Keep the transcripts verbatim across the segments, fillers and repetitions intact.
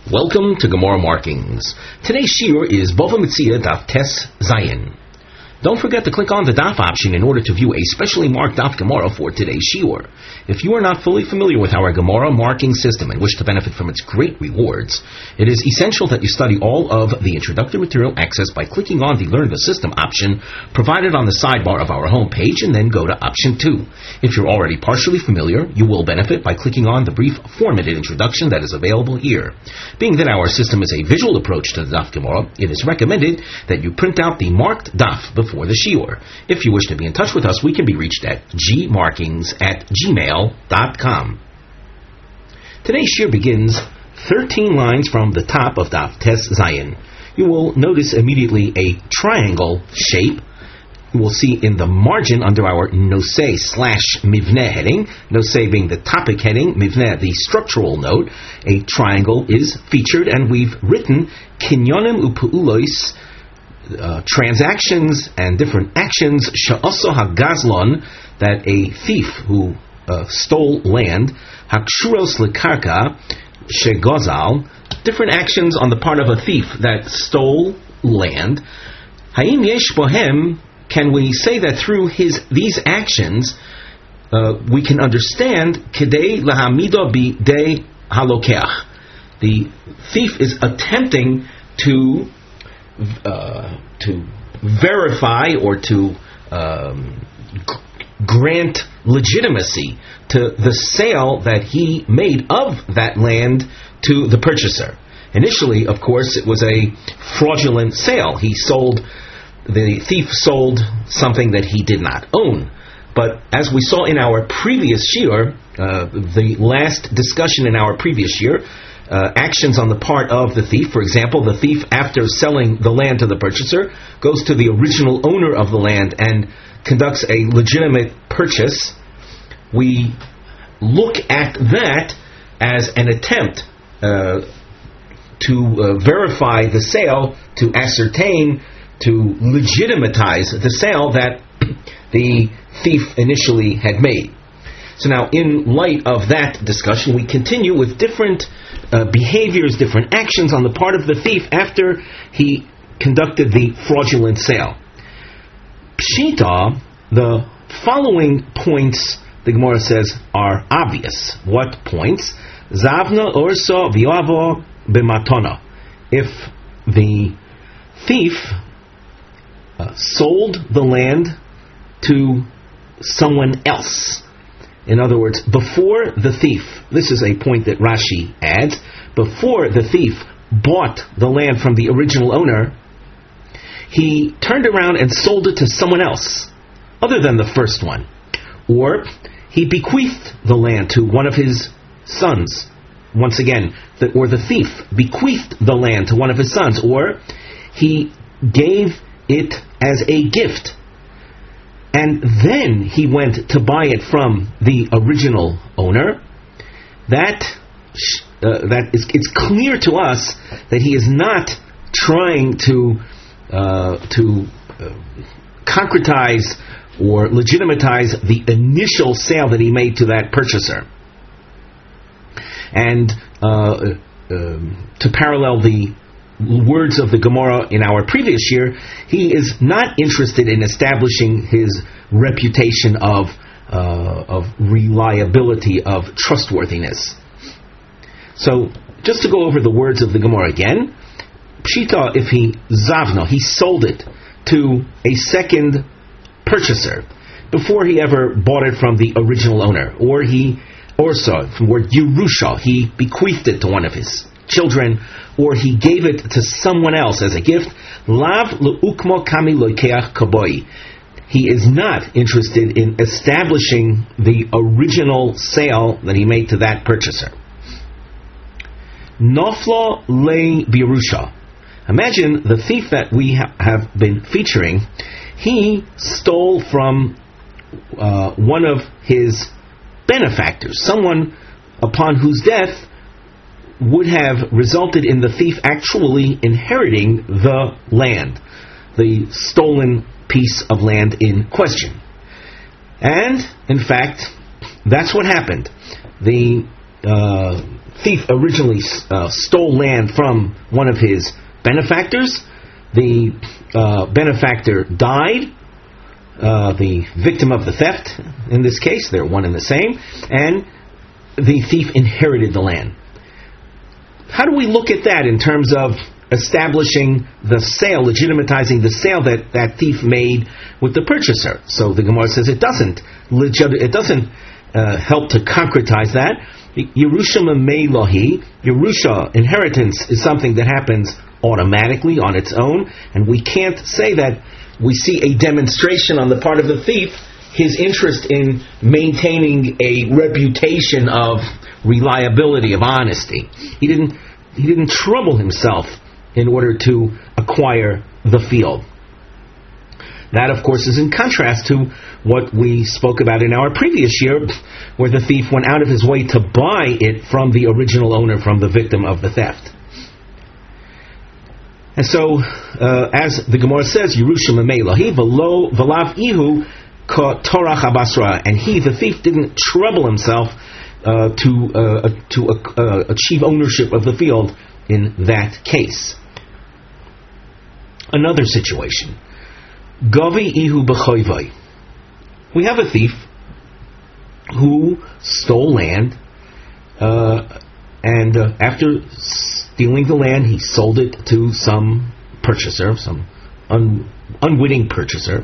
Welcome to Gemara Markings. Today's shiur is Bava Metzia Daf Tes Zayin. Don't forget to click on the Daf option in order to view a specially marked Daf Gemara for today's shiur. If you are not fully familiar with our Gemara marking system and wish to benefit from its great rewards, it is essential that you study all of the introductory material accessed by clicking on the Learn the System option provided on the sidebar of our homepage and then go to option two. If you're already partially familiar, you will benefit by clicking on the brief formatted introduction that is available here. Being that our system is a visual approach to the Daf Gemara, it is recommended that you print out the marked Daf before for the shiur. If you wish to be in touch with us, we can be reached at g markings at gmail dot com. Today's shiur begins thirteen lines from the top of Daf Tes Zayin. You will notice immediately a triangle shape. You will see in the margin under our Nosei slash Mivneh heading, Nosei being the topic heading, Mivneh the structural note, a triangle is featured, and we've written Kinyonim u'Pu'ulois, Uh, transactions and different actions, sha'aso hagazlon, that a thief who uh, stole land, hakshuros lekarka, shegozal, different actions on the part of a thief that stole land. Hayim yesh bohem, can we say that through his these actions uh, we can understand kedei lahamido bidei halokeach, the thief is attempting to Uh, to verify or to um, g- grant legitimacy to the sale that he made of that land to the purchaser. Initially, of course, it was a fraudulent sale. He sold, the thief sold something that he did not own. But as we saw in our previous shiur, uh, the last discussion in our previous shiur, Uh, actions on the part of the thief. For example, the thief, after selling the land to the purchaser, goes to the original owner of the land and conducts a legitimate purchase. We look at that as an attempt uh, to uh, verify the sale, to ascertain, to legitimatize the sale that the thief initially had made. So now, in light of that discussion, we continue with different uh, behaviors, different actions on the part of the thief after he conducted the fraudulent sale. Pshita, the following points, the Gemara says, are obvious. What points? Zavna orso v'yavo b'matona. If the thief uh, sold the land to someone else, in other words, before the thief, this is a point that Rashi adds, before the thief bought the land from the original owner, he turned around and sold it to someone else, other than the first one. Or he bequeathed the land to one of his sons. Once again, the, or the thief bequeathed the land to one of his sons. Or he gave it as a gift, and then he went to buy it from the original owner. That uh, that is, it's clear to us that he is not trying to uh, to uh, concretize or legitimatize the initial sale that he made to that purchaser. And uh, uh, to parallel the words of the Gemara in our previous year, he is not interested in establishing his reputation of uh, of reliability, of trustworthiness. So, just to go over the words of the Gemara again, Pshita, if he zavna, he sold it to a second purchaser before he ever bought it from the original owner, or he orsa, from the word Yerusha, he bequeathed it to one of his children, or he gave it to someone else as a gift. Lav leukmo kami loikeach kaboi. He is not interested in establishing the original sale that he made to that purchaser. Noflo le birusha. Imagine the thief that we ha- have been featuring. He stole from uh, one of his benefactors, someone upon whose death would have resulted in the thief actually inheriting the land, the stolen piece of land in question. And, in fact, that's what happened. The uh, thief originally uh, stole land from one of his benefactors. The uh, benefactor died. Uh, the victim of the theft, in this case, they're one and the same, and the thief inherited the land. How do we look at that in terms of establishing the sale, legitimatizing the sale that that thief made with the purchaser? So the Gemara says it doesn't. It doesn't uh, help to concretize that. Yerusha Mameilahi, Yerusha, inheritance, is something that happens automatically on its own, and we can't say that we see a demonstration on the part of the thief, his interest in maintaining a reputation of reliability, of honesty. He didn't he didn't trouble himself in order to acquire the field. That, of course, is in contrast to what we spoke about in our previous year, where the thief went out of his way to buy it from the original owner, from the victim of the theft. And so, uh, as the Gemara says, Yerusha Mameilahi v'lo v'lav ihu ka torach habasra, and he, the thief, didn't trouble himself uh, to uh, to uh, achieve ownership of the field in that case. Another situation, Gavi ihu b'choivai. We have a thief who stole land, uh, and uh, after stealing the land, he sold it to some purchaser, some un- unwitting purchaser.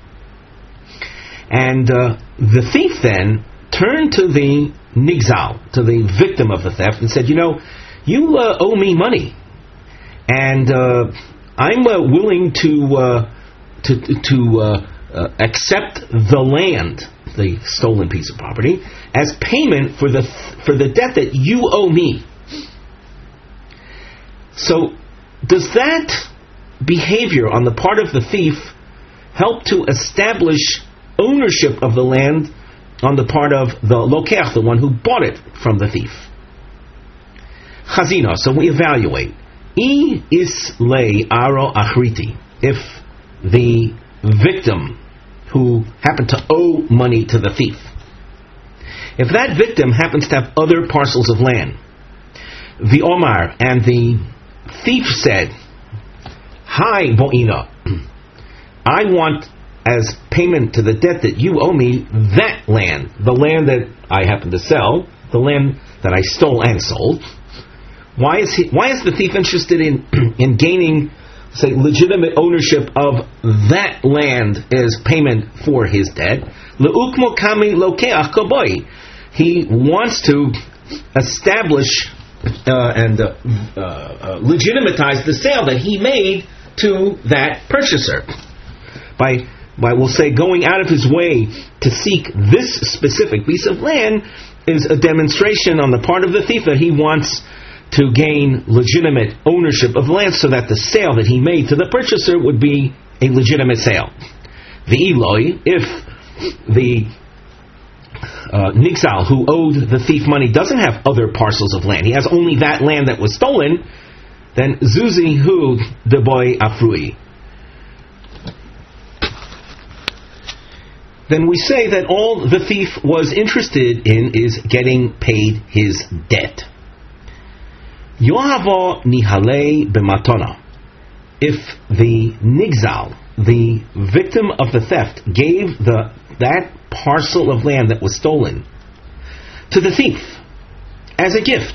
And uh, the thief then turned to the nigzal, to the victim of the theft, and said, you know, you uh, owe me money, and uh, I'm uh, willing to uh, to, to uh, uh, accept the land, the stolen piece of property, as payment for the for the debt that you owe me. So, does that behavior on the part of the thief help to establish ownership of the land on the part of the lokeach, the one who bought it from the thief? Chazina, so we evaluate. I is lei aro achriti. If the victim who happened to owe money to the thief, if that victim happens to have other parcels of land, the Omar, and the thief said, Hi, Bo'ina, I want as payment to the debt that you owe me that land, the land that I happen to sell, the land that I stole and sold. Why is he? Why is the thief interested in in gaining, say, legitimate ownership of that land as payment for his debt? Le'ukmo kami lokeach koboi. He wants to establish uh, and uh, uh, uh, legitimatize the sale that he made to that purchaser by by we'll say going out of his way to seek this specific piece of land is a demonstration on the part of the thief that he wants to gain legitimate ownership of land, so that the sale that he made to the purchaser would be a legitimate sale. The Eloi, if the uh, Nixal who owed the thief money doesn't have other parcels of land, he has only that land that was stolen, then Zuzi hu de boy afrui. Then we say that all the thief was interested in is getting paid his debt. Yohavo nihalei b'matona. If the nigzal, the victim of the theft, gave the that parcel of land that was stolen to the thief as a gift,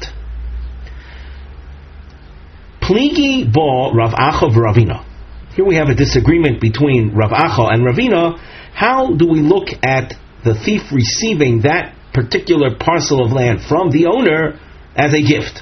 pligi bo Rav Acha v'Ravina. Here we have a disagreement between Rav Acha and Ravina. How do we look at the thief receiving that particular parcel of land from the owner as a gift?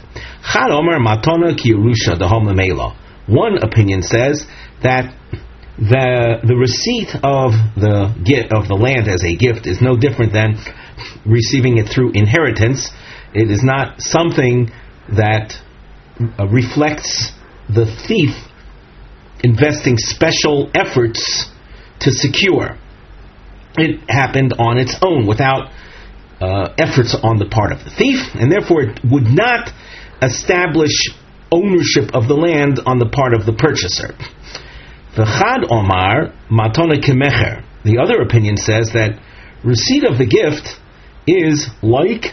One opinion says that the the receipt of the gift of the land as a gift is no different than receiving it through inheritance. It is not something that uh, reflects the thief investing special efforts to secure. It happened on its own without uh, efforts on the part of the thief, and therefore it would not establish ownership of the land on the part of the purchaser. The Chad Omar matona kemecher. The other opinion says that receipt of the gift is like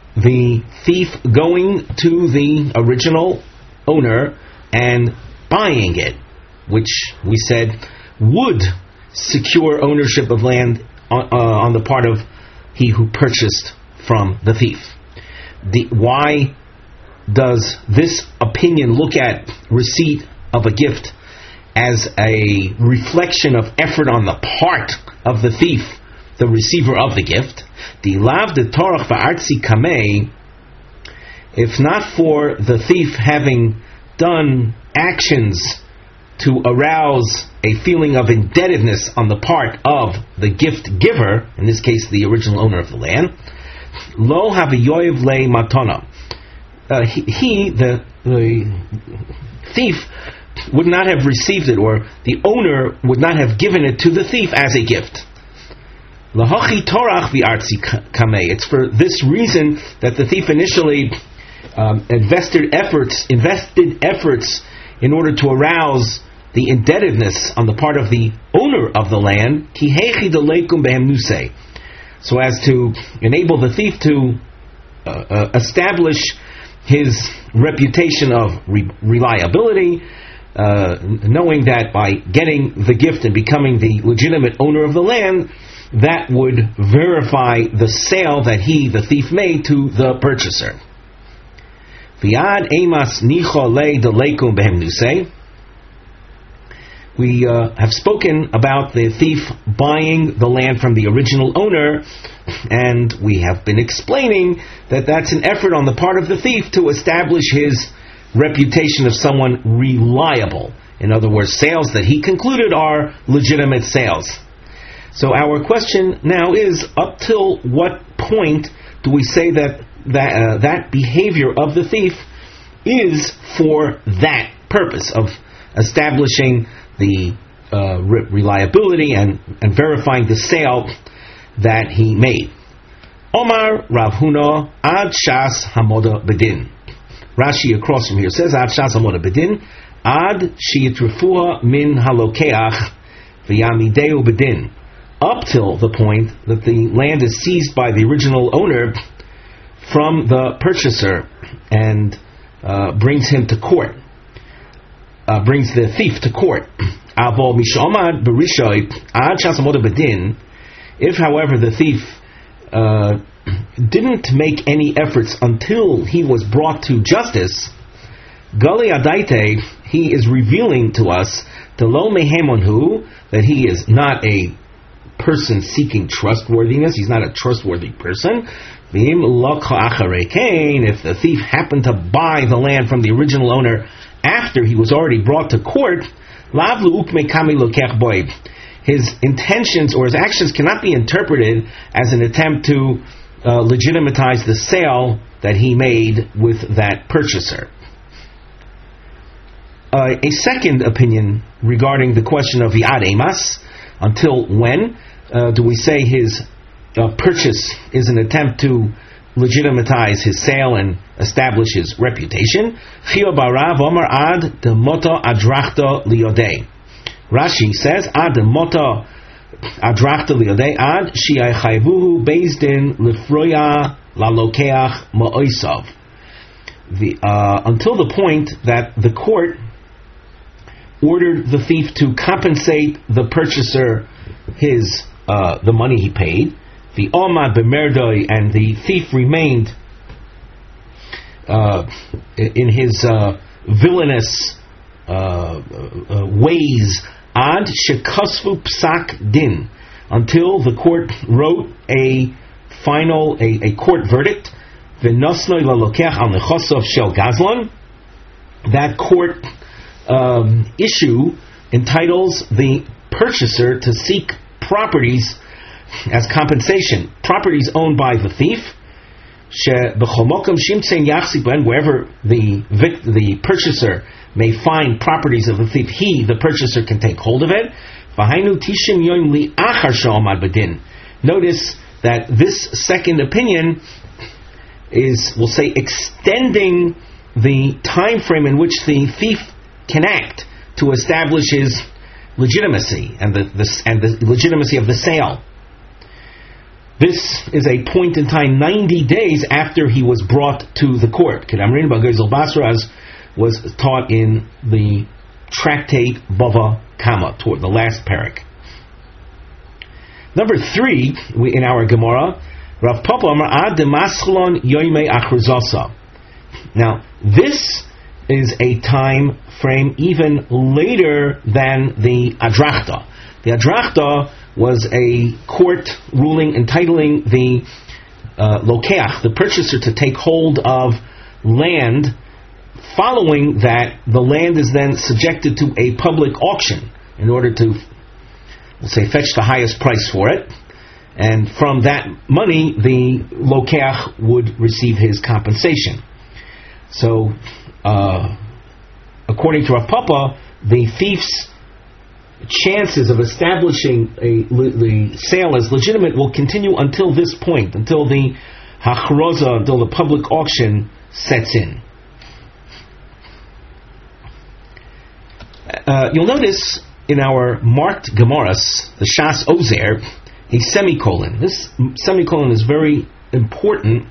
the thief going to the original owner and buying it, which we said would secure ownership of land on, uh, on the part of he who purchased from the thief. The, why does this opinion look at receipt of a gift as a reflection of effort on the part of the thief, the receiver of the gift? The lav de torach va'artzi kamei, if not for the thief having done actions to arouse a feeling of indebtedness on the part of the gift giver, in this case the original owner of the land, lo haviyoyev le matana, uh, he, he the, the thief would not have received it, or the owner would not have given it to the thief as a gift. Lahachi torach v'artzi kamei. It's for this reason that the thief initially um, invested efforts, invested efforts in order to arouse the indebtedness on the part of the owner of the land, ki hechi deleikum behem nusei, so as to enable the thief to uh, uh, establish his reputation of re- reliability, uh, knowing that by getting the gift and becoming the legitimate owner of the land, that would verify the sale that he, the thief, made to the purchaser. V'ad emas nicho le deleikum behem nusei. We uh, have spoken about the thief buying the land from the original owner, and we have been explaining that that's an effort on the part of the thief to establish his reputation of someone reliable. In other words, sales that he concluded are legitimate sales. So our question now is, up till what point do we say that that, uh, that behavior of the thief is for that purpose of establishing the uh, re- reliability and, and verifying the sale that he made? Omar Rav Huna ad shas hamoda bedin. Rashi across from here says ad shas hamoda bedin ad sheyitrefuha min halokeach v'yamideu bedin, up till the point that the land is seized by the original owner from the purchaser and uh, brings him to court. Uh, brings the thief to court. If, however, the thief uh, didn't make any efforts until he was brought to justice, Gali Adaite, he is revealing to us that he is not a person seeking trustworthiness. He's not a trustworthy person. If the thief happened to buy the land from the original owner after he was already brought to court, his intentions or his actions cannot be interpreted as an attempt to uh, legitimatize the sale that he made with that purchaser. Uh, a second opinion regarding the question of Vi'ad Emas, until when uh, do we say his uh, purchase is an attempt to legitimatize his sale and establish his reputation? Chio barav omar ad de moto adrachto liodei. Rashi says ad de moto adrachto liodei ad shi'ai chayvuhu based in lifroya lalokeach ma'oisav. The uh, until the point that the court ordered the thief to compensate the purchaser his uh, the money he paid. The Omad b'merdoi, and the thief remained uh, in his uh, villainous uh, uh, ways, ad shekasvu psak din, until the court wrote a final, a, a court verdict. V'nosnoi lalokech al nechosov shel gazlon. That court um, issue entitles the purchaser to seek properties as compensation, properties owned by the thief, wherever the the purchaser may find properties of the thief, he, the purchaser, can take hold of it. Notice that this second opinion is, we'll say, extending the time frame in which the thief can act to establish his legitimacy and the, the and the legitimacy of the sale. This is a point in time ninety days after he was brought to the court. Kedamrin B'Gezel Basra, as was taught in the tractate Bava Kama, toward the last parak. Number three, we, in our Gemara, Rav Papa Amar Ad Demaschlon Yoimei Achrizasa. Now, this is a time frame even later than the Adrachta. The Adrachta was a court ruling entitling the uh, Lokeach, the purchaser, to take hold of land. Following that, the land is then subjected to a public auction in order to, let's say, fetch the highest price for it. And from that money, the Lokeach would receive his compensation. So, uh, according to Rav Papa, the thief's chances of establishing a, the sale as legitimate will continue until this point, until the hachroza, until the public auction sets in. Uh, you'll notice in our marked Gemaras, the Shas Ozer, a semicolon. This semicolon is very important.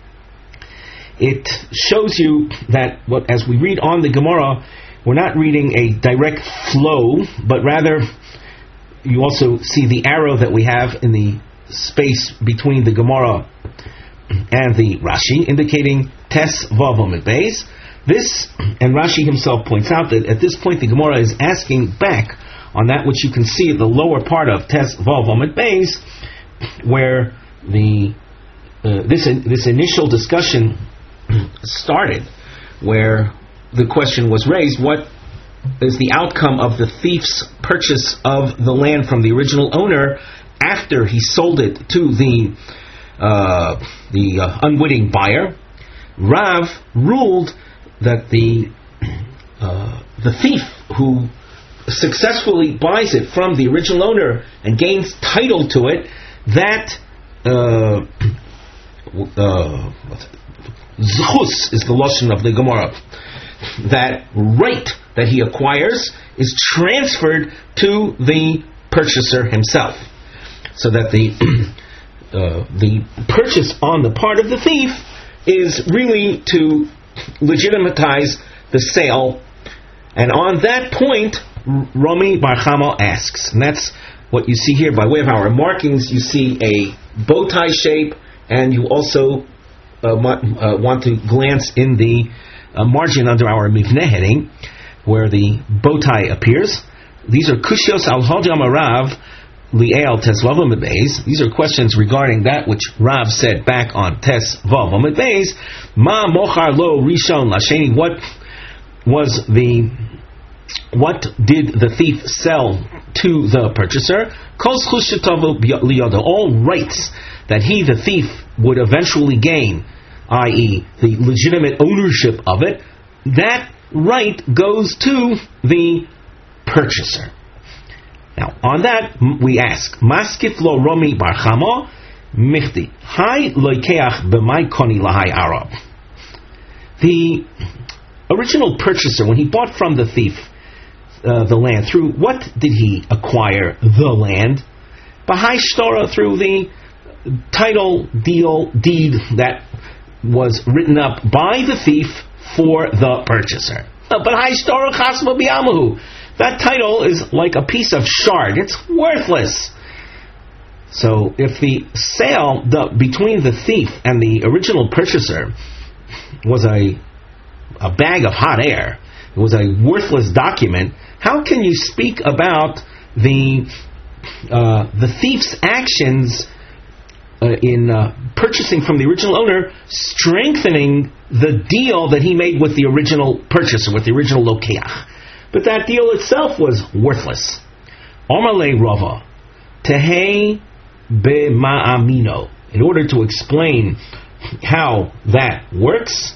It shows you that what, as we read on the Gemara, we're not reading a direct flow, but rather you also see the arrow that we have in the space between the Gemara and the Rashi, indicating Tes Vav Amud Beis. This, and Rashi himself points out that at this point the Gemara is asking back on that which you can see at the lower part of Tes Vav Amud Beis, where the uh, this this initial discussion started, where the question was raised: what is the outcome of the thief's purchase of the land from the original owner after he sold it to the uh, the uh, unwitting buyer? Rav ruled that the uh, the thief who successfully buys it from the original owner and gains title to it, that uh, uh, zchus is the lashon of the Gemara. That right that he acquires is transferred to the purchaser himself, so that the uh, the purchase on the part of the thief is really to legitimatize the sale. And on that point, Rami Bar Chama asks, and that's what you see here by way of our markings. You see a bow tie shape, and you also uh, uh, want to glance in the uh, margin under our Mivneh heading, where the bow tie appears. These are Kushios al Hodam Rav Li'el Tes Vav Amud Beis. These are questions regarding that which Rav said back on Tes Vav Amud Beis. Ma Mochar Lo Rishon Lasheni. What was the What did the thief sell to the purchaser? All rights that he, the thief, would eventually gain, that is the legitimate ownership of it, that right goes to the purchaser. Now, on that, we ask, Maskif lo Romi Bar Chama, Michti, Hai loikeach b'mai koni lahai Arab. The original purchaser, when he bought from the thief, Uh, the land, through what did he acquire the land? Bahai Shtora, through the title deal deed that was written up by the thief for the purchaser. Uh, but Bahai Shtora Chasma Biamahu, that title is like a piece of shard. It's worthless. So if the sale the, between the thief and the original purchaser was a a bag of hot air, it was a worthless document, how can you speak about the uh, the thief's actions uh, in uh, purchasing from the original owner, strengthening the deal that he made with the original purchaser, with the original lokeach? But that deal itself was worthless. Omalei Rava, tehei b'ma'amino. In order to explain how that works,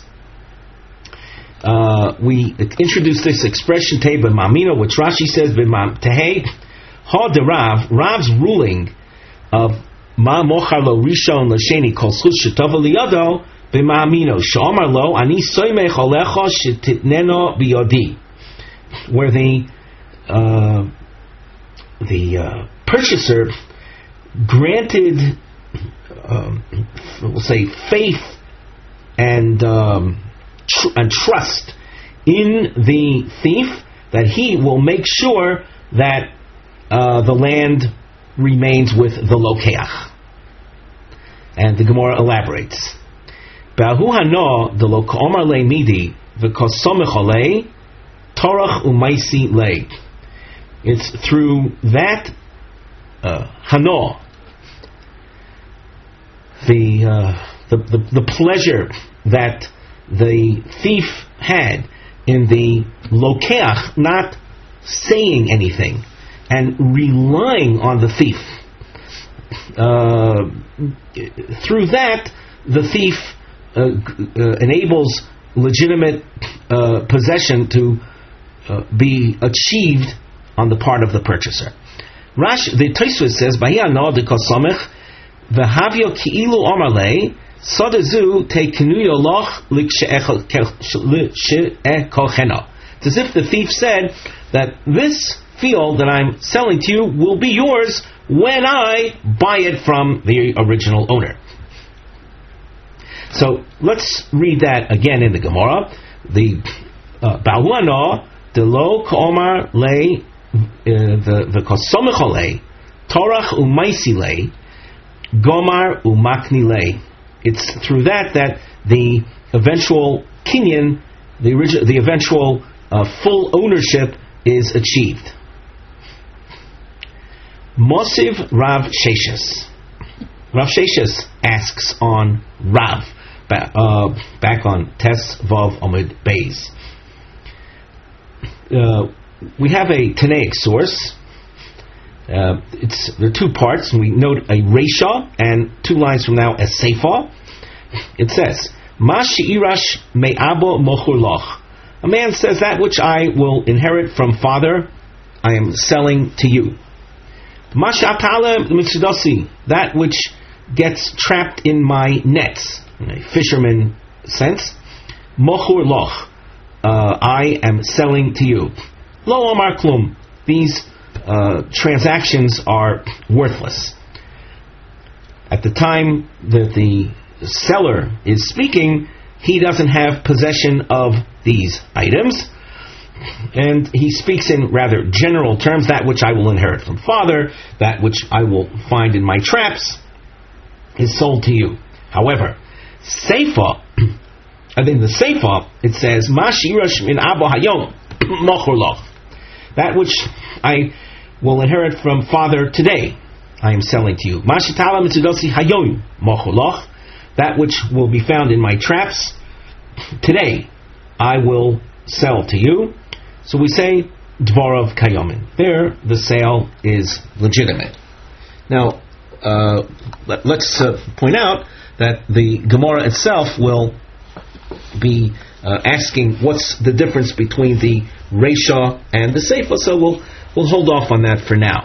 Uh, we introduce this expression Tei b'ma'amino, which Rashi says Tehei ha de Rav. Rav's ruling of ma mochar lo rishon l'sheni kol schus shetova liyado b'ma'amino she'omar lo ani soymech alecha shetitneno biyodi, where the uh, the uh, purchaser granted um, we'll say, faith and um, tr- and trust in the thief, that he will make sure that uh, the land remains with the lokeach. And the Gemara elaborates. Ba'hu hano de lo k'omar le midi v'kosomech alei torach u'maisi le. It's through that uh, hano, the, uh, the, the the pleasure that the thief had in the lokeach not saying anything and relying on the thief. Uh, through that, the thief uh, uh, enables legitimate uh, possession to uh, be achieved on the part of the purchaser. Rash, the Tosfos says, "Bahia no de kosamech v'havio ki'ilu omarle sodezu te kinuyo loch likshe'ekochena." It's as if the thief said that this field that I'm selling to you will be yours when I buy it from the original owner. So let's read that again in the Gemara. The Ba'uano de lo k'omar le the kosomechole torach u'maisi le gomar u'makni le. It's through that that the eventual kinyan, the original, the eventual uh, full ownership is achieved. Mosiv Rav Sheshes. Rav Sheshes asks on Rav, back, uh, back on Tes Vav Amud Beis. Uh, we have a Tanaic source. Uh, it's there are two parts. We note a Reisha and two lines from now a Seifa. It says, "Ma she'irash me'abo mochur loch." A man says, "That which I will inherit from father, I am selling to you." That which gets trapped in my nets, in a fisherman sense, mochur loch, uh, I am selling to you. Lo omar klum, these uh, transactions are worthless. At the time that the seller is speaking, he doesn't have possession of these items, and he speaks in rather general terms. That which I will inherit from father, that which I will find in my traps, is sold to you. However, Seifa, and in the Seifa, it says, "Ma she'irash min abo hayom mochur loch." That which I will inherit from father today, I am selling to you. "Ma she'tala mitzudosi hayom mochur loch." That which will be found in my traps today, I will sell to you. So we say Dvarav Kayomin. There, the sale is legitimate. Now, uh, let, let's uh, point out that the Gemara itself will be uh, asking what's the difference between the Reisha and the Seifa. So we'll we'll hold off on that for now.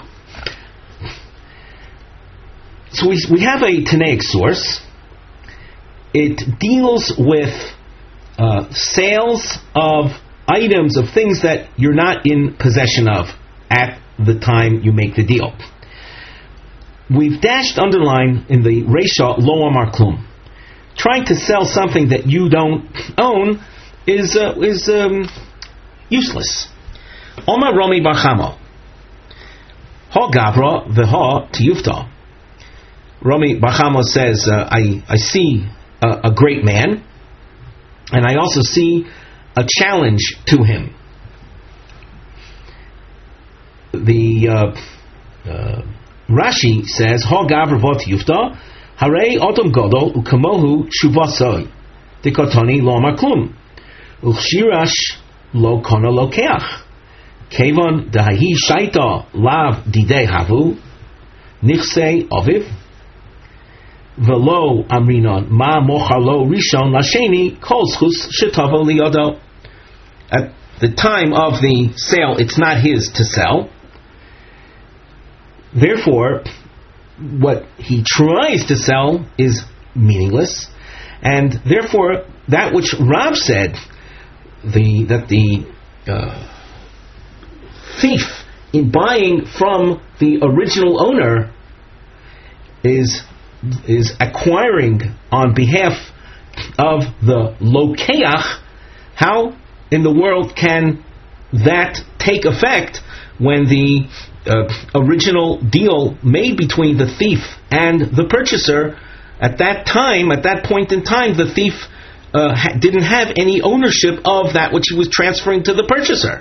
So we we have a Tanaic source. It deals with uh, sales of items, of things that you're not in possession of at the time you make the deal. We've dashed underline in the Reisha lo amar klum. Trying to sell something that you don't own is uh, is um, useless. Omar Romi bar Chama ha gavra v'ha tiyufta. Romi bar Chama says, uh, I I see a, a great man, and I also see a challenge to him. The uh, uh, Rashi says, "Ha gavra v'ha tiyufta." Harei Adam Godol ukamohu shuvasoi dikotoni lo amar klum uchshirash lo kono lokeach kevon dahi shaita lav didei havu nichsei aviv velo amrinon ma mochar lo rishon lasheni kol schus shetavo liyodo. At the time of the sale, it's not his to sell. Therefore, what he tries to sell is meaningless, and therefore that which Rav said, the that the uh, thief in buying from the original owner is is acquiring on behalf of the lokeach, how in the world can that take effect when the uh, original deal made between the thief and the purchaser, at that time, at that point in time, the thief uh, ha- didn't have any ownership of that which he was transferring to the purchaser.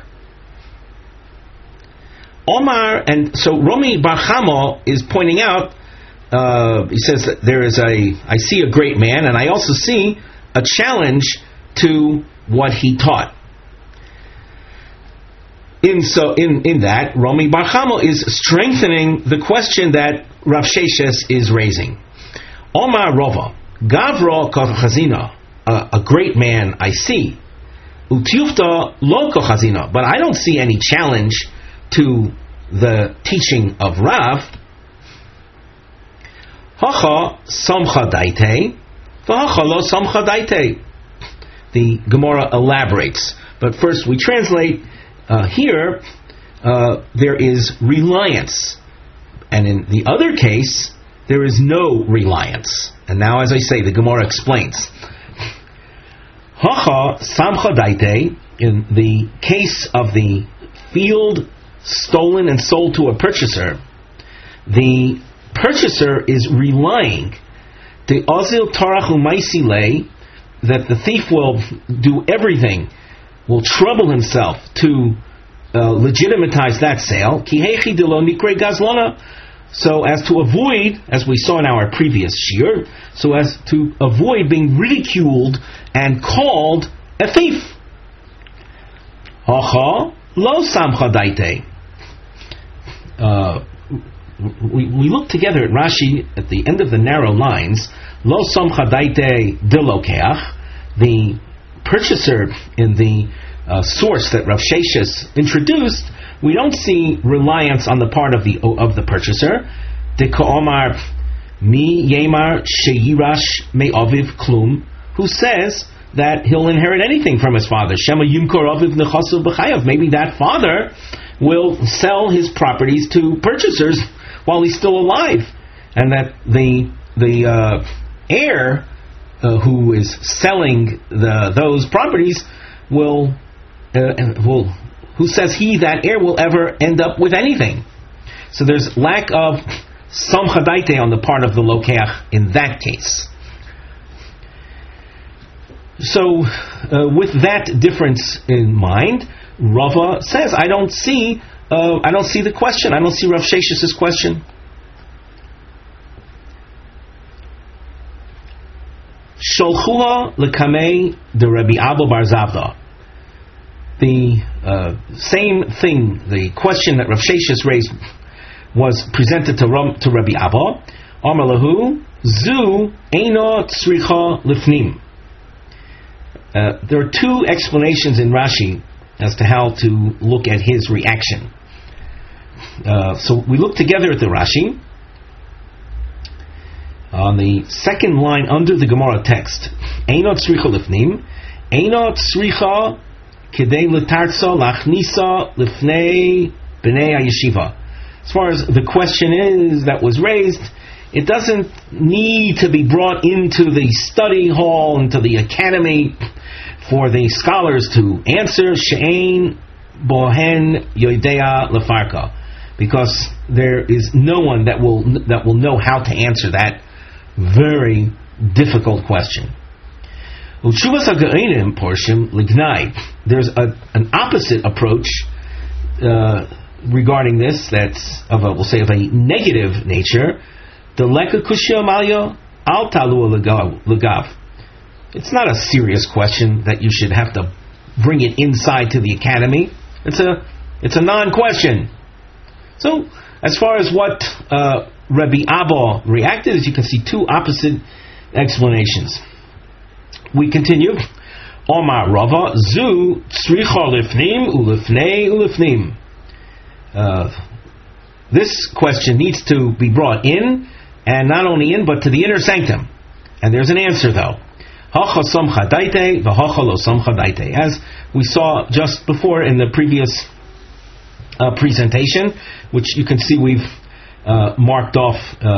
Omar, and so Romi Bar Chama is pointing out, uh, he says that there is a, I see a great man, and I also see a challenge to what he taught. In so in, in that, Romi Bar Chama is strengthening the question that Rav Sheshes is raising. Omar Rova, Gavro Kochazina, a great man I see. Utiufta lo Kochazina, but I don't see any challenge to the teaching of Rav. Hacha samcha daite, v'hacha lo samcha daite. The Gemara elaborates, but first we translate. Uh, here, uh, there is reliance, and in the other case, there is no reliance. And now, as I say, the Gemara explains. Hacha samcha daite, in the case of the field stolen and sold to a purchaser, the purchaser is relying the ozil tarachu maisile, that the thief will do everything, will trouble himself to uh, legitimatize that sale, kihechi de lo nikre gazlana, so as to avoid, as we saw in our previous shiur, so as to avoid being ridiculed and called a thief. Hacha lo samcha daite. Uh, we, we look together at Rashi at the end of the narrow lines. Lo samcha daite de lokeach. The purchaser in the uh, source that Rav Sheshes introduced, we don't see reliance on the part of the of the purchaser. De ka'omar mi yemar sheyirash me'aviv klum, who says that he'll inherit anything from his father. Shema yimkor aviv nechasu b'chayav. Maybe that father will sell his properties to purchasers while he's still alive, and that the the uh, heir Uh, who is selling the, those properties will, uh, will, who says he, that heir, will ever end up with anything. So there's lack of samcha daite on the part of the lokeach in that case. So uh, with that difference in mind, Rava says, I don't see, uh, I don't see the question. I don't see Rav Sheshes' question. Sholchua lekamei de Rabbi Abba bar Zavda. The uh, same thing, the question that Rav Sheshes raised, was presented to, Ram, to Rabbi Abba. Amar lahu, zu eino tzricha lifnim. Uh, there are two explanations in Rashi as to how to look at his reaction. Uh, so we look together at the Rashi. On the second line under the Gemara text, Eino tzricha lifnim, Eino tzricha kedei letartza lachnisa lifnei b'nei hayeshiva. As far as the question is that was raised, it doesn't need to be brought into the study hall, into the academy, for the scholars to answer. She'ein bohen yoidea lefarka, because there is no one that will that will know how to answer that very difficult question. Utshuvas ha'ge'inim portion lignai. There's a, an opposite approach uh, regarding this that's of a, we'll say, of a negative nature. The leka kushya malya al talu legav. It's not a serious question that you should have to bring it inside to the academy. It's a it's a non-question. So as far as what uh, Rabbi Abba reacted, as you can see, two opposite explanations. We continue. Omar Rava zu tzricha lifnim ulifnei ulifnim. Uh, this question needs to be brought in, and not only in, but to the inner sanctum. And there's an answer though. Hacha samcha daite v'hacha lo samcha daite. As we saw just before in the previous uh, presentation, which you can see we've Uh, marked off uh,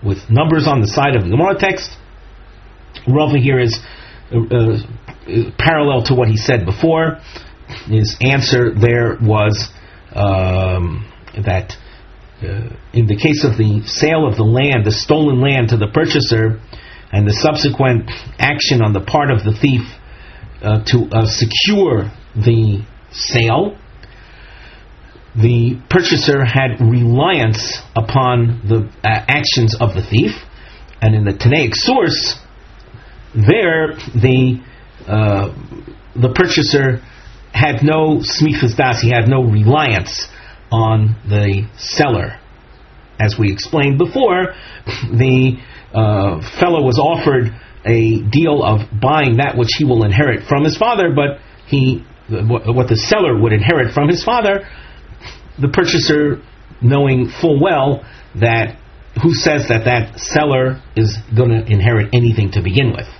with numbers on the side of the Gemara text. Rava here is uh, uh, parallel to what he said before. His answer there was um, that uh, in the case of the sale of the land, the stolen land to the purchaser, and the subsequent action on the part of the thief uh, to uh, secure the sale, the purchaser had reliance upon the uh, actions of the thief, and in the Tanaic source, there the uh, the purchaser had no smichas das, he had no reliance on the seller. As we explained before, the uh, fellow was offered a deal of buying that which he will inherit from his father, but he what the seller would inherit from his father, the purchaser, knowing full well that who says that that seller is going to inherit anything to begin with.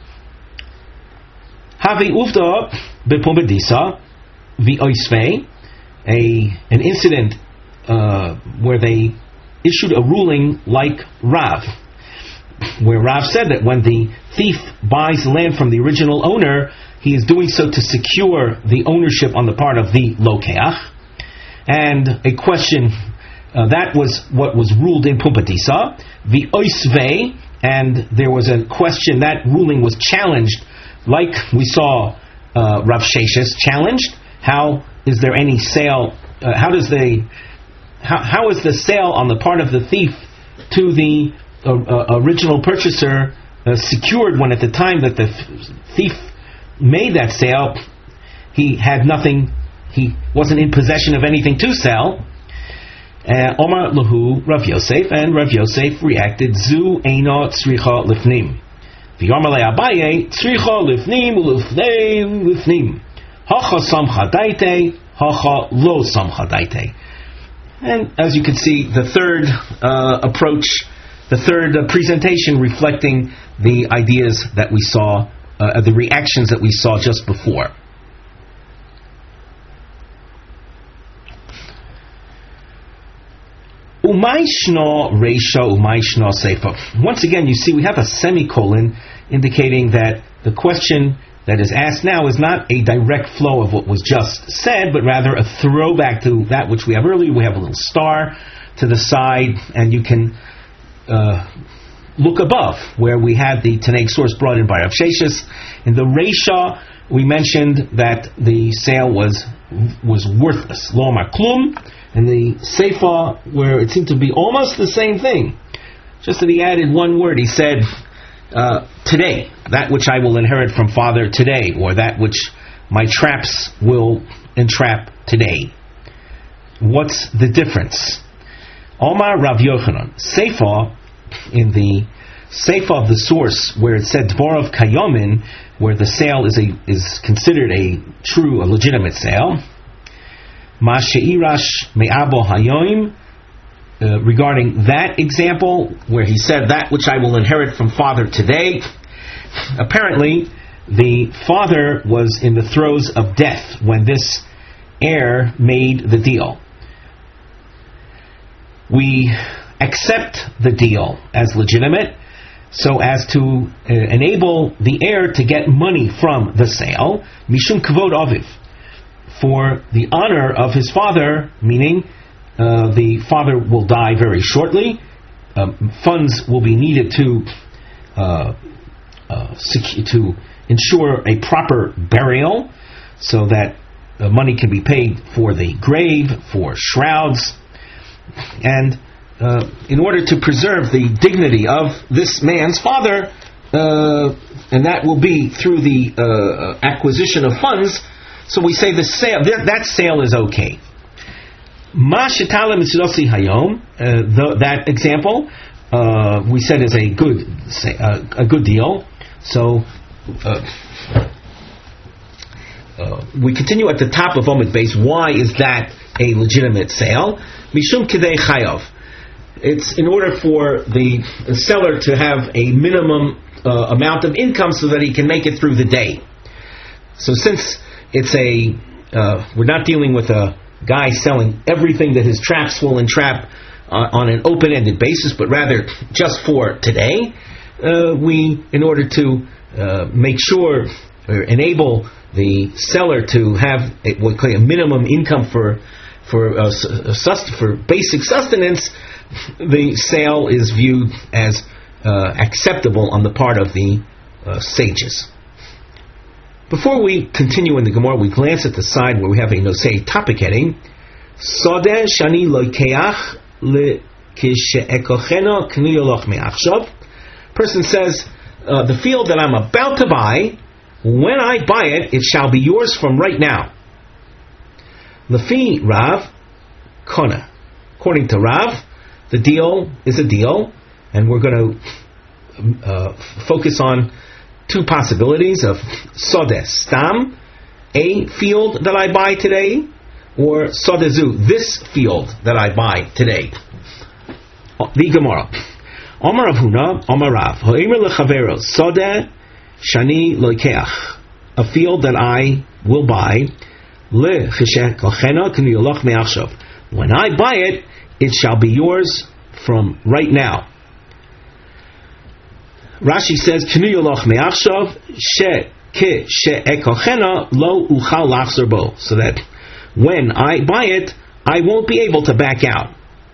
Havi uvda bepumbedisa v'oisvei, a an incident uh, where they issued a ruling like Rav, where Rav said that when the thief buys land from the original owner, he is doing so to secure the ownership on the part of the lokeach. And a question, uh, that was what was ruled in Pumbedisa, the oisvei, and there was a question, that ruling was challenged, like we saw uh, Rav Sheshes challenged. How is there any sale? Uh, how does the how, how is the sale on the part of the thief to the uh, uh, original purchaser uh, secured when at the time that the thief made that sale, he had nothing, he wasn't in possession of anything to sell? Omar Lahu Rav Yosef, and Rav Yosef reacted, Zu Eino Tzricha Lifnim. The Omar Le Abaye, Tzricha Lifnim Lifnim Lifnim. Hacha Samcha Daite, Hacha Lo Samcha Daite. And as you can see, the third uh, approach, the third uh, presentation reflecting the ideas that we saw, uh, the reactions that we saw just before. Umayshno Reisha Umayshno Seifa. Once again, you see we have a semicolon indicating that the question that is asked now is not a direct flow of what was just said, but rather a throwback to that which we have earlier. We have a little star to the side, and you can uh, look above where we had the Tanaic source brought in by Rav Sheshes. In the Reisha, we mentioned that the sale was was worthless, lo maklum. And the Seifa, where it seemed to be almost the same thing, just that he added one word. He said, uh, today, that which I will inherit from father today, or that which my traps will entrap today. What's the difference? Omar Rav Yochanan, Seifa, in the Seifa of the source, where it said Dvorov Kayomin, where the sale is a is considered a true, a legitimate sale, Ma she'irash me'abo hayoim, uh, regarding that example where he said that which I will inherit from father today, apparently the father was in the throes of death when this heir made the deal. We accept the deal as legitimate so as to uh, enable the heir to get money from the sale, mishum kavod aviv, for the honor of his father, meaning uh, the father will die very shortly. Um, funds will be needed to uh, uh, secu- to ensure a proper burial, so that uh, money can be paid for the grave, for shrouds, and uh, in order to preserve the dignity of this man's father, uh, and that will be through the uh, acquisition of funds. So we say the sale, that sale is okay. Ma shetala mitzvosi hayom, that example, uh, we said is a good uh, a good deal. So uh, uh, we continue at the top of Omid Beis. Why is that a legitimate sale? Mishum kidei chayav. It's in order for the seller to have a minimum uh, amount of income so that he can make it through the day. So since it's a, uh, we're not dealing with a guy selling everything that his traps will entrap uh, on an open-ended basis, but rather just for today. Uh, we, in order to uh, make sure or enable the seller to have a, what we call a minimum income for for uh, sust- for basic sustenance, the sale is viewed as uh, acceptable on the part of the uh, sages. Before we continue in the Gemara, we glance at the side where we have a nosei topic heading. Sodeh shani loikeach le kishe'ekocheno kniyoloch me'achshav. Person says, uh, the field that I'm about to buy, when I buy it, it shall be yours from right now. Lefi Rav Kona. According to Rav, the deal is a deal, and we're going to uh, focus on two possibilities of Sodeh Stam, a field that I buy today, or Sodeh Zu, this field that I buy today. The Gemara. Omar Rav Huna, Omar Rav, Ho'imer lechavero, Sodeh shani loikeach, a field that I will buy, le cheshek kochena k'niyoloch me'achshav. When I buy it, it shall be yours from right now. Rashi says, k'niyoloch me'achshav, she ke she'ekochena lo uchal lachzor bo, so that when I buy it, I won't be able to back out.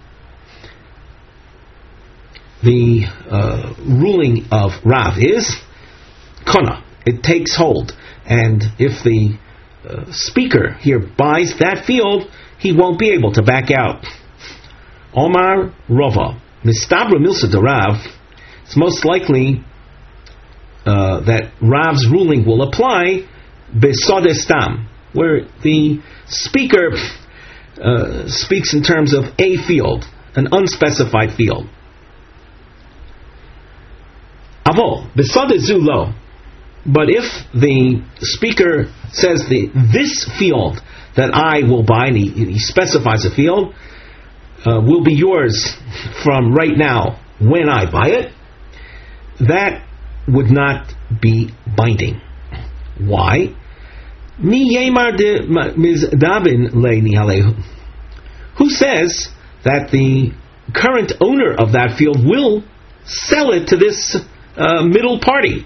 The uh, ruling of Rav is Kona. It takes hold. And if the uh, speaker here buys that field, he won't be able to back out. Omar Rova. Mistabra Milsa de Rav. It's most likely uh, that Rav's ruling will apply Besodeh Stam, where the speaker uh, speaks in terms of a field, an unspecified field. Avol, Besodeh Zu lo. But if the speaker says the this field that I will buy, and he, he specifies a field, uh, will be yours from right now when I buy it, that would not be binding. Why? Mi yemar de mizdabin leini alehu. Who says that the current owner of that field will sell it to this uh, middle party?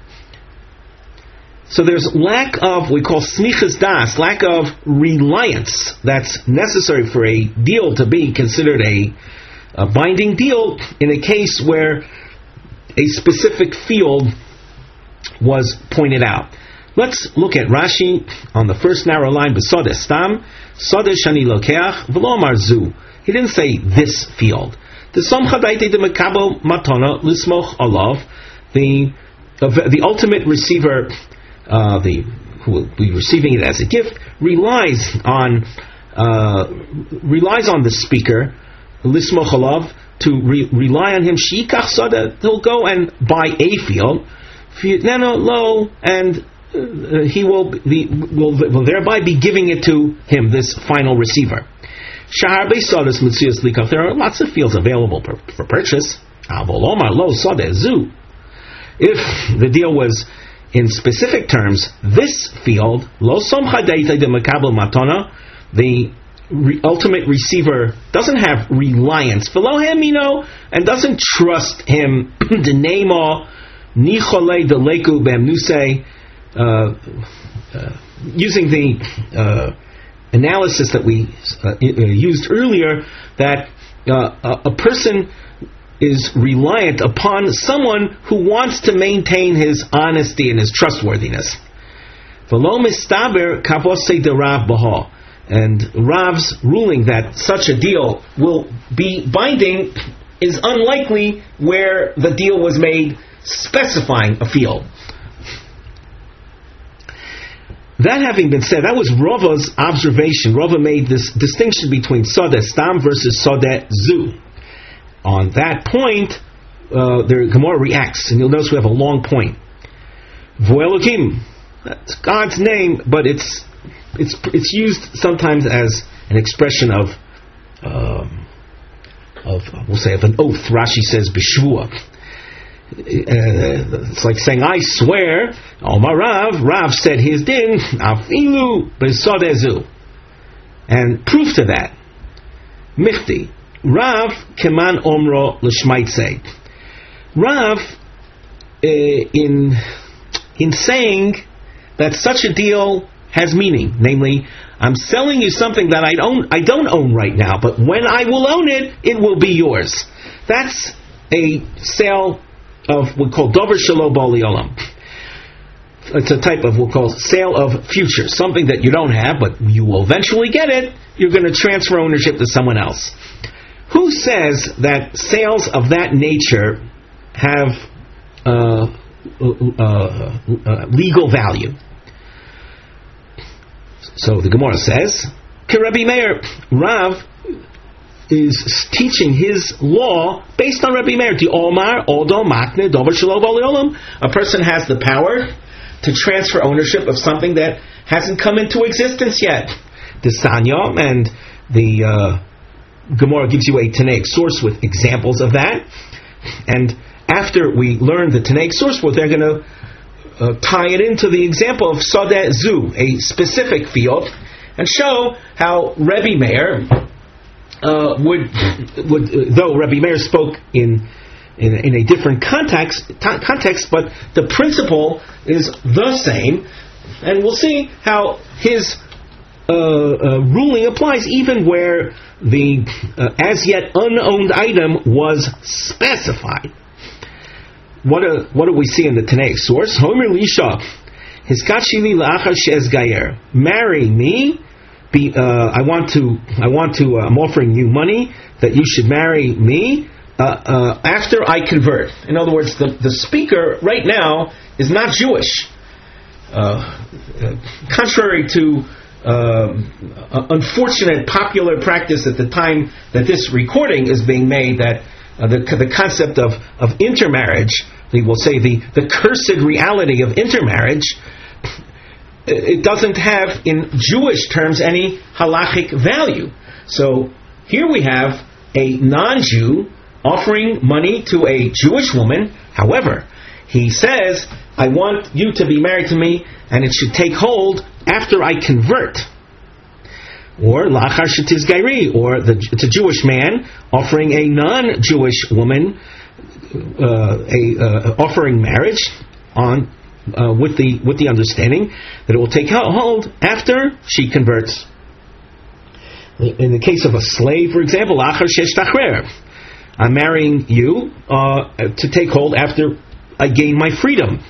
So there's lack of, we call smichas das, lack of reliance that's necessary for a deal to be considered a, a binding deal in a case where a specific field was pointed out. Let's look at Rashi on the first narrow line, Besodeh Stam, Sodeh shani lokeach, v'lo amar zu. He didn't say this field. The Somcha daite de mekabo matana lismoch alav, the the ultimate receiver, Uh, the who will be receiving it as a gift, relies on uh, relies on the speaker, lismoch alav, to re- rely on him. Shikach sada, he'll go and buy a field, nano lo, and uh, he will be will, will thereby be giving it to him, this final receiver. Shahar beisadas mitzias likach. There are lots of fields available for, for purchase. Avolomar lo sada zu. If the deal was in specific terms, this field, lo somcha deita de makabel matana, the re- ultimate receiver doesn't have reliance, velo hemino, and doesn't trust him. The nemo nichole de leku bemnuse, using the uh, analysis that we uh, used earlier, that uh, a person is reliant upon someone who wants to maintain his honesty and his trustworthiness. V'lo mistaber kavosei de Rav baha. And Rav's ruling that such a deal will be binding is unlikely where the deal was made specifying a field. That having been said, that was Rava's observation. Rava made this distinction between Sodeh Stam versus Sodeh Zu. On that point, uh, the Gemara reacts, and you'll notice we have a long point. Vo'elokim, that's God's name, but it's it's it's used sometimes as an expression of um, of we'll say of an oath. Rashi says b'shvua. Uh, it's like saying, I swear. Omar Rav, Rav said his din afilu b'sodeh zu, and proof to that, Michti. Rav keman omro l'shmaitze. Rav, uh, in in saying that such a deal has meaning, namely, I'm selling you something that I don't I don't own right now, but when I will own it, it will be yours. That's a sale of what we call dover shelo bali olam. It's a type of what we call sale of future, something that you don't have, but you will eventually get it. You're going to transfer ownership to someone else. Who says that sales of that nature have uh, uh, uh, legal value? So the Gemara says, Rabbi Meir, Rav is teaching his law based on Rabbi Meir. Omar, Odo, Makne, Dover Shelo Bali Olam. A person has the power to transfer ownership of something that hasn't come into existence yet. The Sanya, and the uh, Gemara gives you a Tanaic source with examples of that. And after we learn the Tanaic source, well, they're going to uh, tie it into the example of Sadeh Zu, a specific field, and show how Rebbe Meir uh, would, would uh, though Rebbe Meir spoke in In, in a different context, t- context, but the principle is the same, and we'll see how his uh, uh, ruling applies even where the uh, as yet unowned item was specified. What do, what do we see in the Tanaic source? Homer Lisha, Hiskachili la'achar she'ez gayer. Marry me. Be, uh, I want to. I want to. Uh, I'm offering you money that you should marry me. Uh, uh, after I convert. In other words, the, the speaker right now is not Jewish. Uh, uh, contrary to uh, unfortunate popular practice at the time that this recording is being made, that uh, the, the concept of, of intermarriage, we will say the, the cursed reality of intermarriage, it doesn't have in Jewish terms any halachic value. So here we have a non-Jew offering money to a Jewish woman. However, he says, I want you to be married to me, and it should take hold after I convert. Or, lachar shetiz gairi, or the, it's a Jewish man offering a non-Jewish woman, uh, a uh, offering marriage on uh, with the with the understanding that it will take hold after she converts. In the case of a slave, for example, lachar shesh tachrer, I'm marrying you uh, to take hold after I gain my freedom.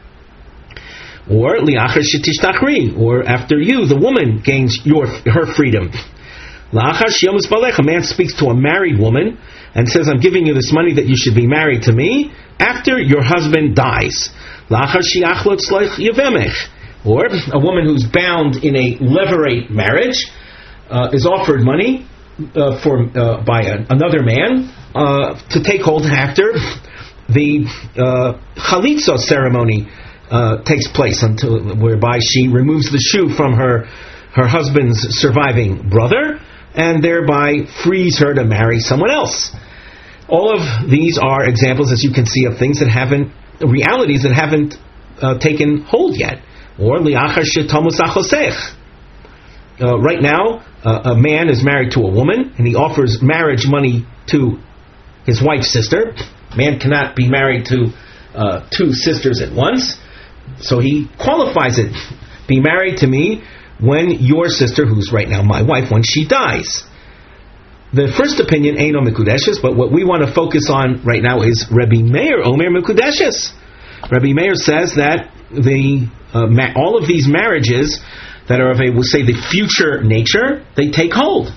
Or li'achar shetishtachri, or after you, the woman, gains your her freedom. La'achar she'yomus balech, a man speaks to a married woman and says, I'm giving you this money that you should be married to me after your husband dies. La'achar she'achlot tzloich yevemech, or a woman who's bound in a levirate marriage uh, is offered money uh, for uh, by a, another man Uh, to take hold after the uh, chalitza ceremony uh, takes place, until whereby she removes the shoe from her her husband's surviving brother and thereby frees her to marry someone else. All of these are examples, as you can see, of things that haven't, realities that haven't uh, taken hold yet. Or liachar shetamus achosech. Uh, right now, uh, a man is married to a woman and he offers marriage money to his wife's sister. Man cannot be married to uh, two sisters at once, so he qualifies it. Be married to me when your sister, who's right now my wife, when she dies. The first opinion ain't on Mekudeshes, but what we want to focus on right now is Rebbe Meir Omer Mekudeshes. Rebbe Meir says that the uh, ma- all of these marriages that are of a, we'll say, the future nature, they take hold.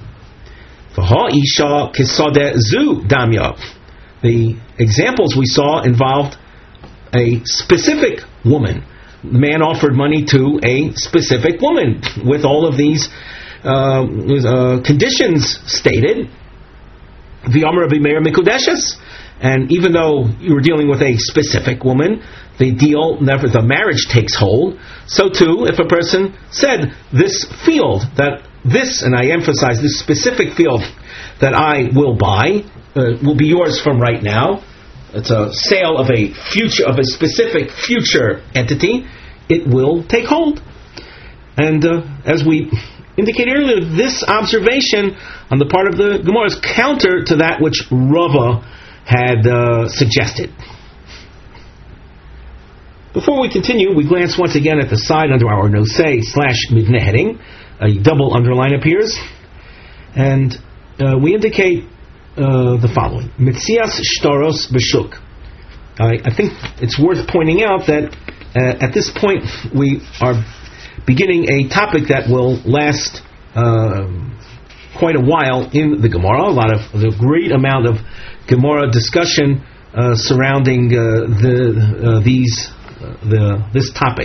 The examples we saw involved a specific woman. The man offered money to a specific woman with all of these uh, uh, conditions stated. The Amar Rebbe Meir Mikudeshes. And even though you were dealing with a specific woman, the deal, never, the marriage takes hold. So too, if a person said, this field that This, and I emphasize this specific field that I will buy, uh, will be yours from right now. It's a sale of a future, of a specific future entity. It will take hold. And uh, as we indicated earlier, this observation on the part of the Gemara is counter to that which Rava had uh, suggested. Before we continue, we glance once again at the side under our nosei slash mivne heading. A double underline appears, and uh, we indicate uh, the following: Mitzias shtaros b'shuk. I, I think it's worth pointing out that uh, at this point we are beginning a topic that will last uh, quite a while in the Gemara. A lot of the great amount of Gemara discussion uh, surrounding uh, the uh, these uh, the this topic.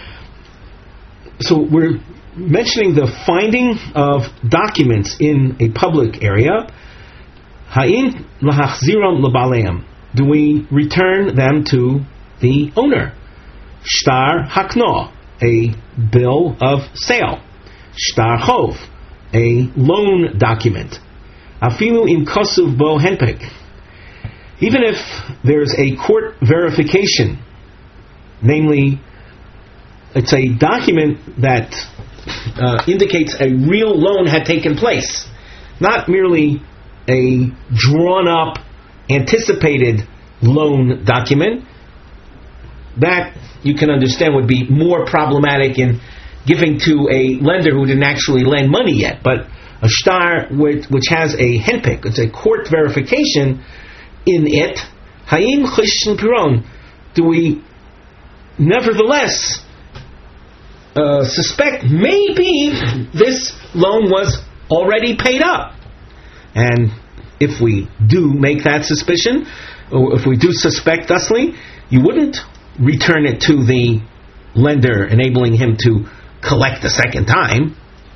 So we're mentioning the finding of documents in a public area. Ha'in lahachziram lebaleim. Do we return them to the owner? Shtar hakno, a bill of sale. Shtar chov, a loan document. Afilu im kosuv bo henpek. Even if there's a court verification, namely, it's a document that uh, indicates a real loan had taken place, not merely a drawn-up, anticipated loan document, that you can understand would be more problematic in giving to a lender who didn't actually lend money yet. But a shtar which, which has a henpik, it's a court verification in it, hayim chishn piron, do we nevertheless uh, suspect maybe this loan was already paid up? And if we do make that suspicion, or if we do suspect thusly, you wouldn't return it to the lender, enabling him to collect a second time.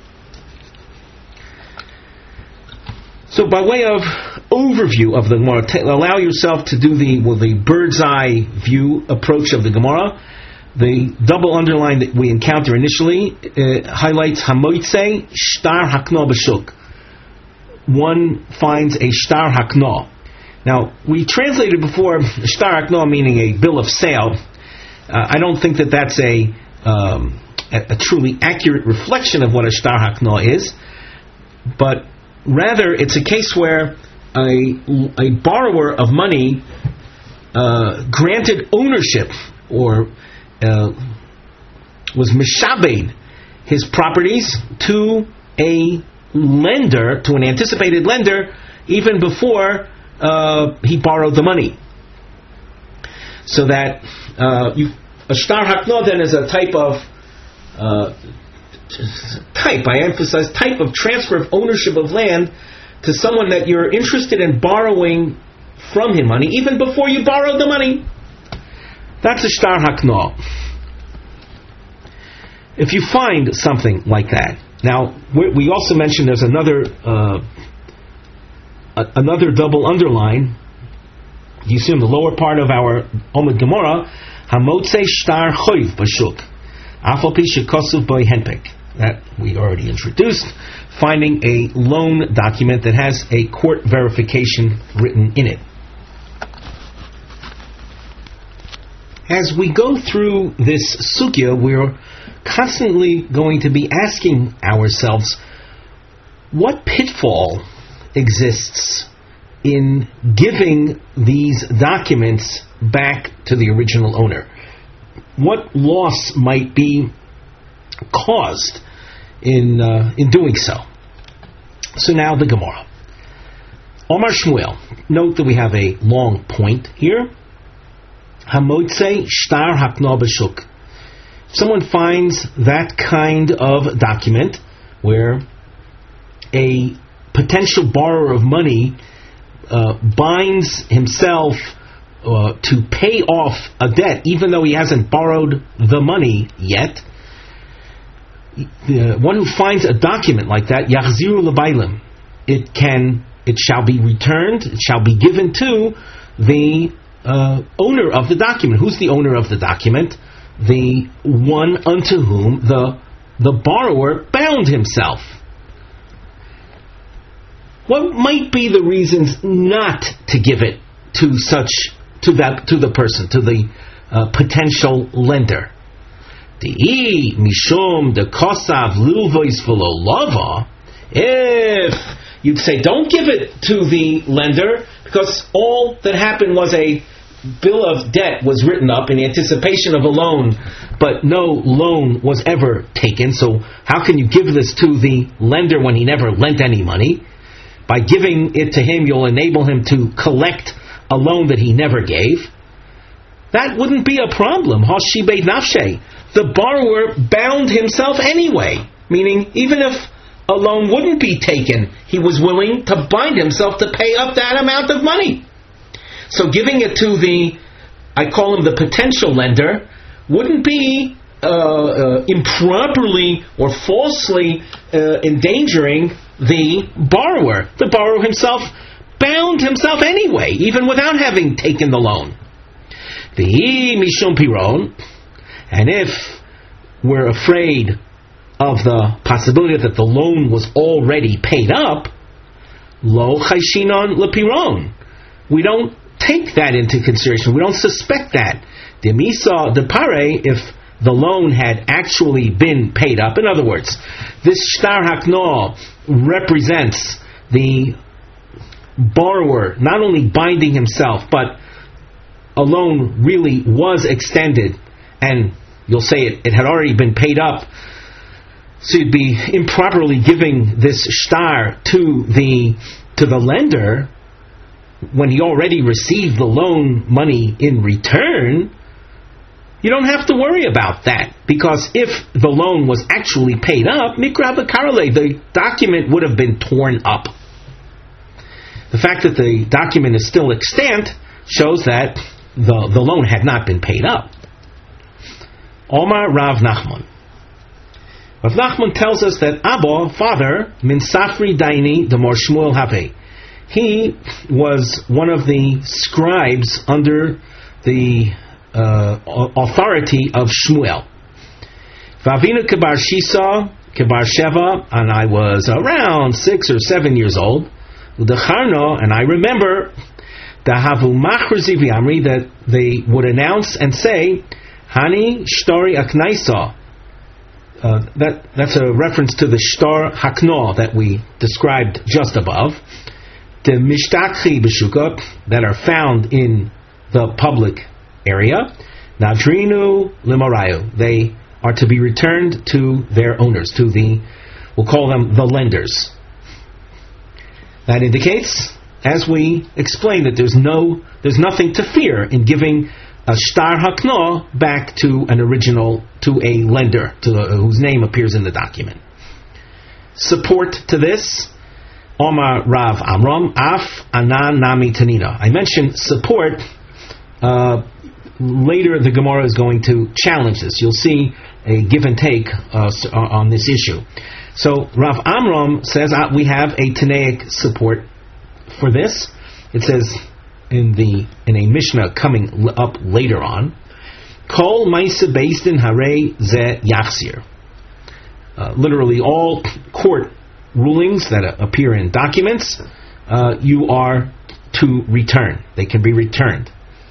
So, by way of overview of the Gemara, t- allow yourself to do the well, the bird's eye view approach of the Gemara. The double underline that we encounter initially uh, highlights hamoitze shtar hakno b'shuk. One finds a shtar hakno. Now, we translated before shtar hakno meaning a bill of sale. Uh, I don't think that that's a, um, a a truly accurate reflection of what a shtar hakno is, but rather it's a case where a, a borrower of money uh, granted ownership or uh, was mishabed his properties to a lender, to an anticipated lender, even before uh, he borrowed the money. So that uh, you, a shtar hakno then is a type of uh, type, I emphasize, type of transfer of ownership of land to someone that you're interested in borrowing from him money, even before you borrowed the money. That's a shtar hakno. If you find something like that, now we also mentioned there's another uh, another double underline. You see in the lower part of our Omid Gemara, Hamotze shtar choiv b'shuk, afal pi shekosuv boi henpek. That we already introduced. Finding a loan document that has a court verification written in it. As we go through this sugya, we're constantly going to be asking ourselves, what pitfall exists in giving these documents back to the original owner? What loss might be caused in uh, in doing so? So now the Gemara. Omar Shmuel. Note that we have a long point here. Hamotze shtar hakno b'shuk. If someone finds that kind of document where a potential borrower of money uh, binds himself uh, to pay off a debt, even though he hasn't borrowed the money yet, the one who finds a document like that, yachziru lebailim, it can, it shall be returned, it shall be given to the uh, owner of the document. Who's the owner of the document? The one unto whom the the borrower bound himself. What might be the reasons not to give it to such to that to the person, to the uh, potential lender? Di'i mishum de kosav lilvois v'lo. If you'd say, don't give it to the lender, because all that happened was a bill of debt was written up in anticipation of a loan, but no loan was ever taken. So how can you give this to the lender when he never lent any money? By giving it to him, you'll enable him to collect a loan that he never gave. That wouldn't be a problem. Hoshi beit nafshe. The borrower bound himself anyway, meaning even if a loan wouldn't be taken, he was willing to bind himself to pay up that amount of money. So giving it to the, I call him the potential lender, wouldn't be uh, uh, improperly or falsely uh, endangering the borrower. The borrower himself bound himself anyway, even without having taken the loan. The mishum piron, and if we're afraid of the possibility that the loan was already paid up, lo chayshinon lepiron. We don't take that into consideration. We don't suspect that. The misa de pare, if the loan had actually been paid up. In other words, this shtar hakno represents the borrower not only binding himself, but a loan really was extended, and you'll say it, it had already been paid up. So you'd be improperly giving this shtar to the to the lender when he already received the loan money in return. You don't have to worry about that, because if the loan was actually paid up, mikra v'karale, the document would have been torn up. The fact that the document is still extant shows that the, the loan had not been paid up. Omar Rav Nachman. Rav Nachman tells us that Abba, father, min Safri Daini Demor Shmuel Have. He was one of the scribes under the uh, authority of Shmuel. Vavinu Kebar Shisa, Kebar Sheva, and I was around six or seven years old. Udacharno, and I remember Dahavu Machrizi V'Amri, that they would announce and say, Hani Shtori Aknaisa. Uh, that that's a reference to the Shtar Hakno that we described just above. The Mishtakhi B'Shuka, that are found in the public area. Nadrinu Limarayu, they are to be returned to their owners, to the, we'll call them the lenders. That indicates, as we explained, that there's no, there's nothing to fear in giving a shtar hakno back to an original, to a lender, to a, whose name appears in the document. Support to this, Omar Rav Amram, Af Anan Nami Tanina. I mentioned support. Uh, later, the Gemara is going to challenge this. You'll see a give and take uh, on this issue. So Rav Amram says uh, we have a Tanaic support for this. It says in the in a Mishnah coming up later on, Kol Maisa based in Hare Ze Yachsir. Literally, all court rulings that uh, appear in documents, uh, you are to return. They can be returned.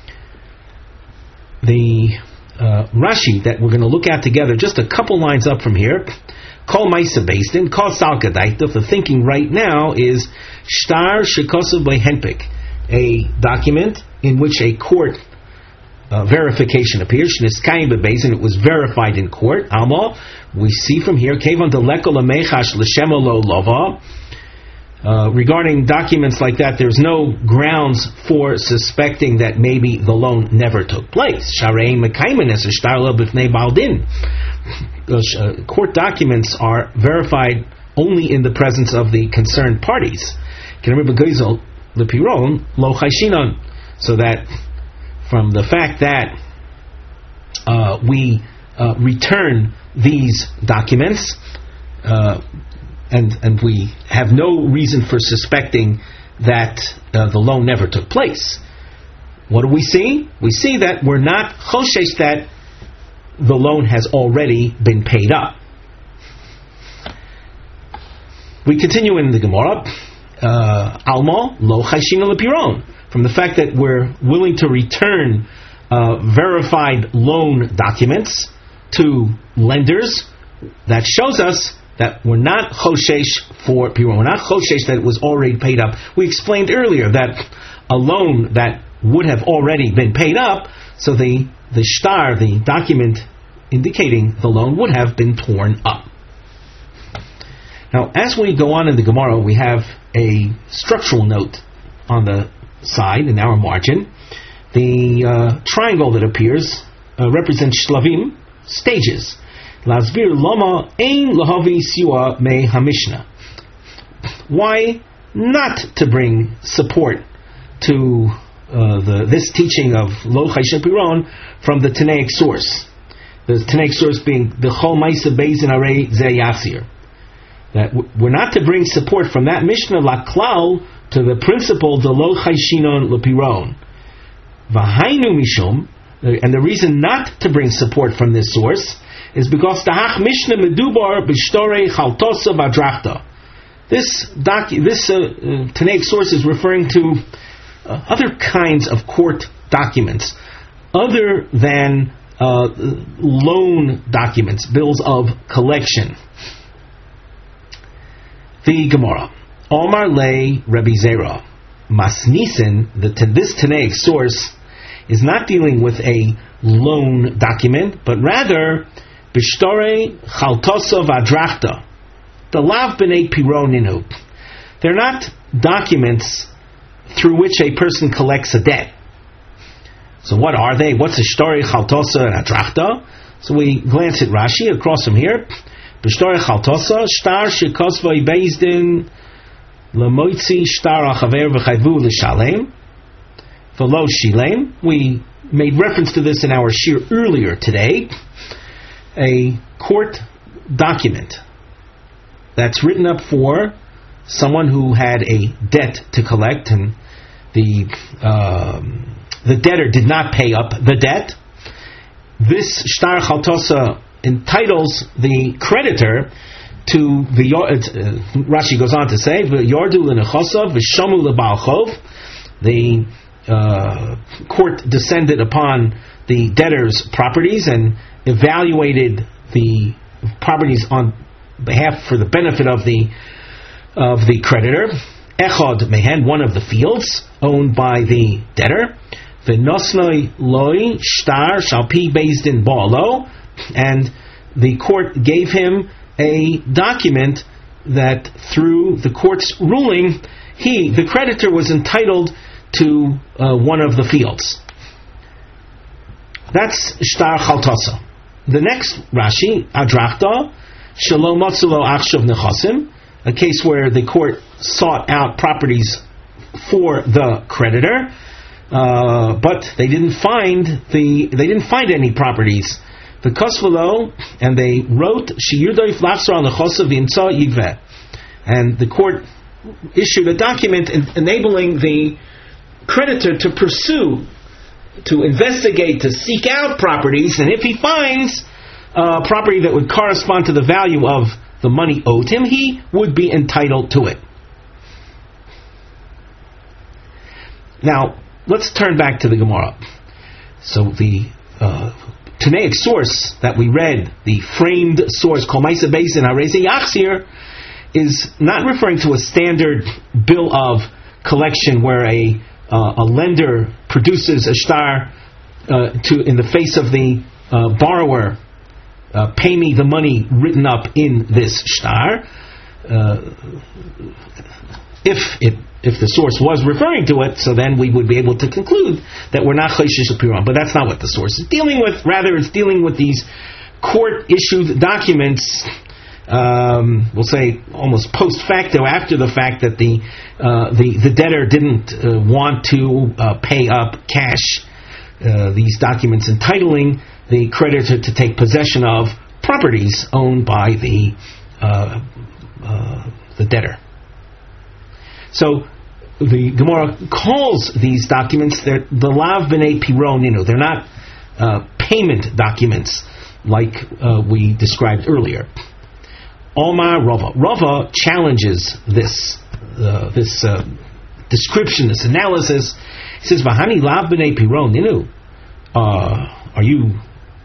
The uh, Rashi that we're going to look at together, just a couple lines up from here, Kol Maisa based in, Kol Salkadaita, the thinking right now is Shtar Shekosav Henpik, a document in which a court uh, verification appears. Shniskayim bebeis, it was verified in court. Alma, we see from here, Kevon delekol amechash l'shemolo lova. Regarding documents like that, there's no grounds for suspecting that maybe the loan never took place. Sharei mekaymenes ishtarla b'fnei baldin. Court documents are verified only in the presence of the concerned parties. So that from the fact that uh, we uh, return these documents uh, and and we have no reason for suspecting that uh, the loan never took place. What do we see? We see that we're not choshesh that the loan has already been paid up. We continue in the Gemara. Alma lo chayshina lepiron. From the fact that we're willing to return uh, verified loan documents, to lenders, that shows us that we're not choshesh for Piron. We're not choshesh that it was already paid up. We explained earlier that a loan that would have already been paid up, so the, the shtar, the document indicating the loan, would have been torn up. Now, as we go on in the Gemara, we have a structural note on the side, in our margin. The uh, triangle that appears uh, represents shlavim, stages. Lasbir lama ein lahavi siwa me hamishna. Why not to bring support to uh, the, this teaching of lo chayshel piron from the Tanaic source? The Tanaic source being the chol ma'isa beis in arei ze yachzir. That we're not to bring support from that Mishnah laklal to the principle the lo chayshinon lepiron. V'hainu mishum, and the reason not to bring support from this source is because the hach Mishnah medubar b'shtorei chaltosa v'adrachta. This docu- this uh, uh, Tanaic source is referring to uh, other kinds of court documents, other than uh, loan documents, bills of collection. The Gemara, Omar Le Rebbe Zera, Masnisen, the this Tanaic source is not dealing with a loan document, but rather B'shtore Chaltosa V'adrachta, the Lav B'nei Pironinu. They're not documents through which a person collects a debt. So what are they? What's a Shtore Chaltosa and Adrachta? So we glance at Rashi across from here. B'shtore Chaltosa, Shtar Shekosvoi Beizdin Lamoitzi Shtar Achaver V'chayvu L'Shalem V'lo Shilem. We made reference to this in our shir earlier today. A court document that's written up for someone who had a debt to collect, and the um, the debtor did not pay up the debt. This Shtar Chaltosa entitles the creditor to the uh, Rashi goes on to say Yordu l'nechosav v'shamu l'balchov. The uh, court descended upon the debtor's properties and evaluated the properties on behalf for the benefit of the of the creditor. Echad mehen, one of the fields owned by the debtor. V'nosnoi loi shtar shalpi beizdin ba'alo. And the court gave him a document that through the court's ruling, he, the creditor, was entitled to uh, one of the fields. That's Shtar Chaltosa. The next Rashi, Adrachta, Shalom Matzulo Achshav Nechasim, a case where the court sought out properties for the creditor, uh, but they didn't find the they didn't find any properties. The Kosvelo, and they wrote Shiyudoif Lafsar Nechosav Yimtza Yigveh, and the court issued a document enabling the creditor to pursue, to investigate, to seek out properties, and if he finds uh, property that would correspond to the value of the money owed him, he would be entitled to it. Now, let's turn back to the Gemara. So the uh, Tanaic source that we read, the framed source, Kol Ma'isa Beis in Arei Ze Yachzir, is not referring to a standard bill of collection where a uh, a lender produces a shtar uh, to in the face of the uh, borrower, uh, pay me the money written up in this shtar. Uh, if it if the source was referring to it, so then we would be able to conclude that we're not Chayshish Piron. But that's not what the source is dealing with. Rather, it's dealing with these court-issued documents, um, we'll say almost post facto, after the fact that the uh, the, the debtor didn't uh, want to uh, pay up cash. Uh, these documents entitling the creditor to take possession of properties owned by the uh, uh, the debtor. So the Gemara calls these documents they're the Lav B'nei Pironinu. They're not uh, payment documents like uh, we described earlier. Omar Rava. Rava challenges this uh, this uh, description, this analysis. He says, "V'hani Lav B'nei Pironinu." Uh, are you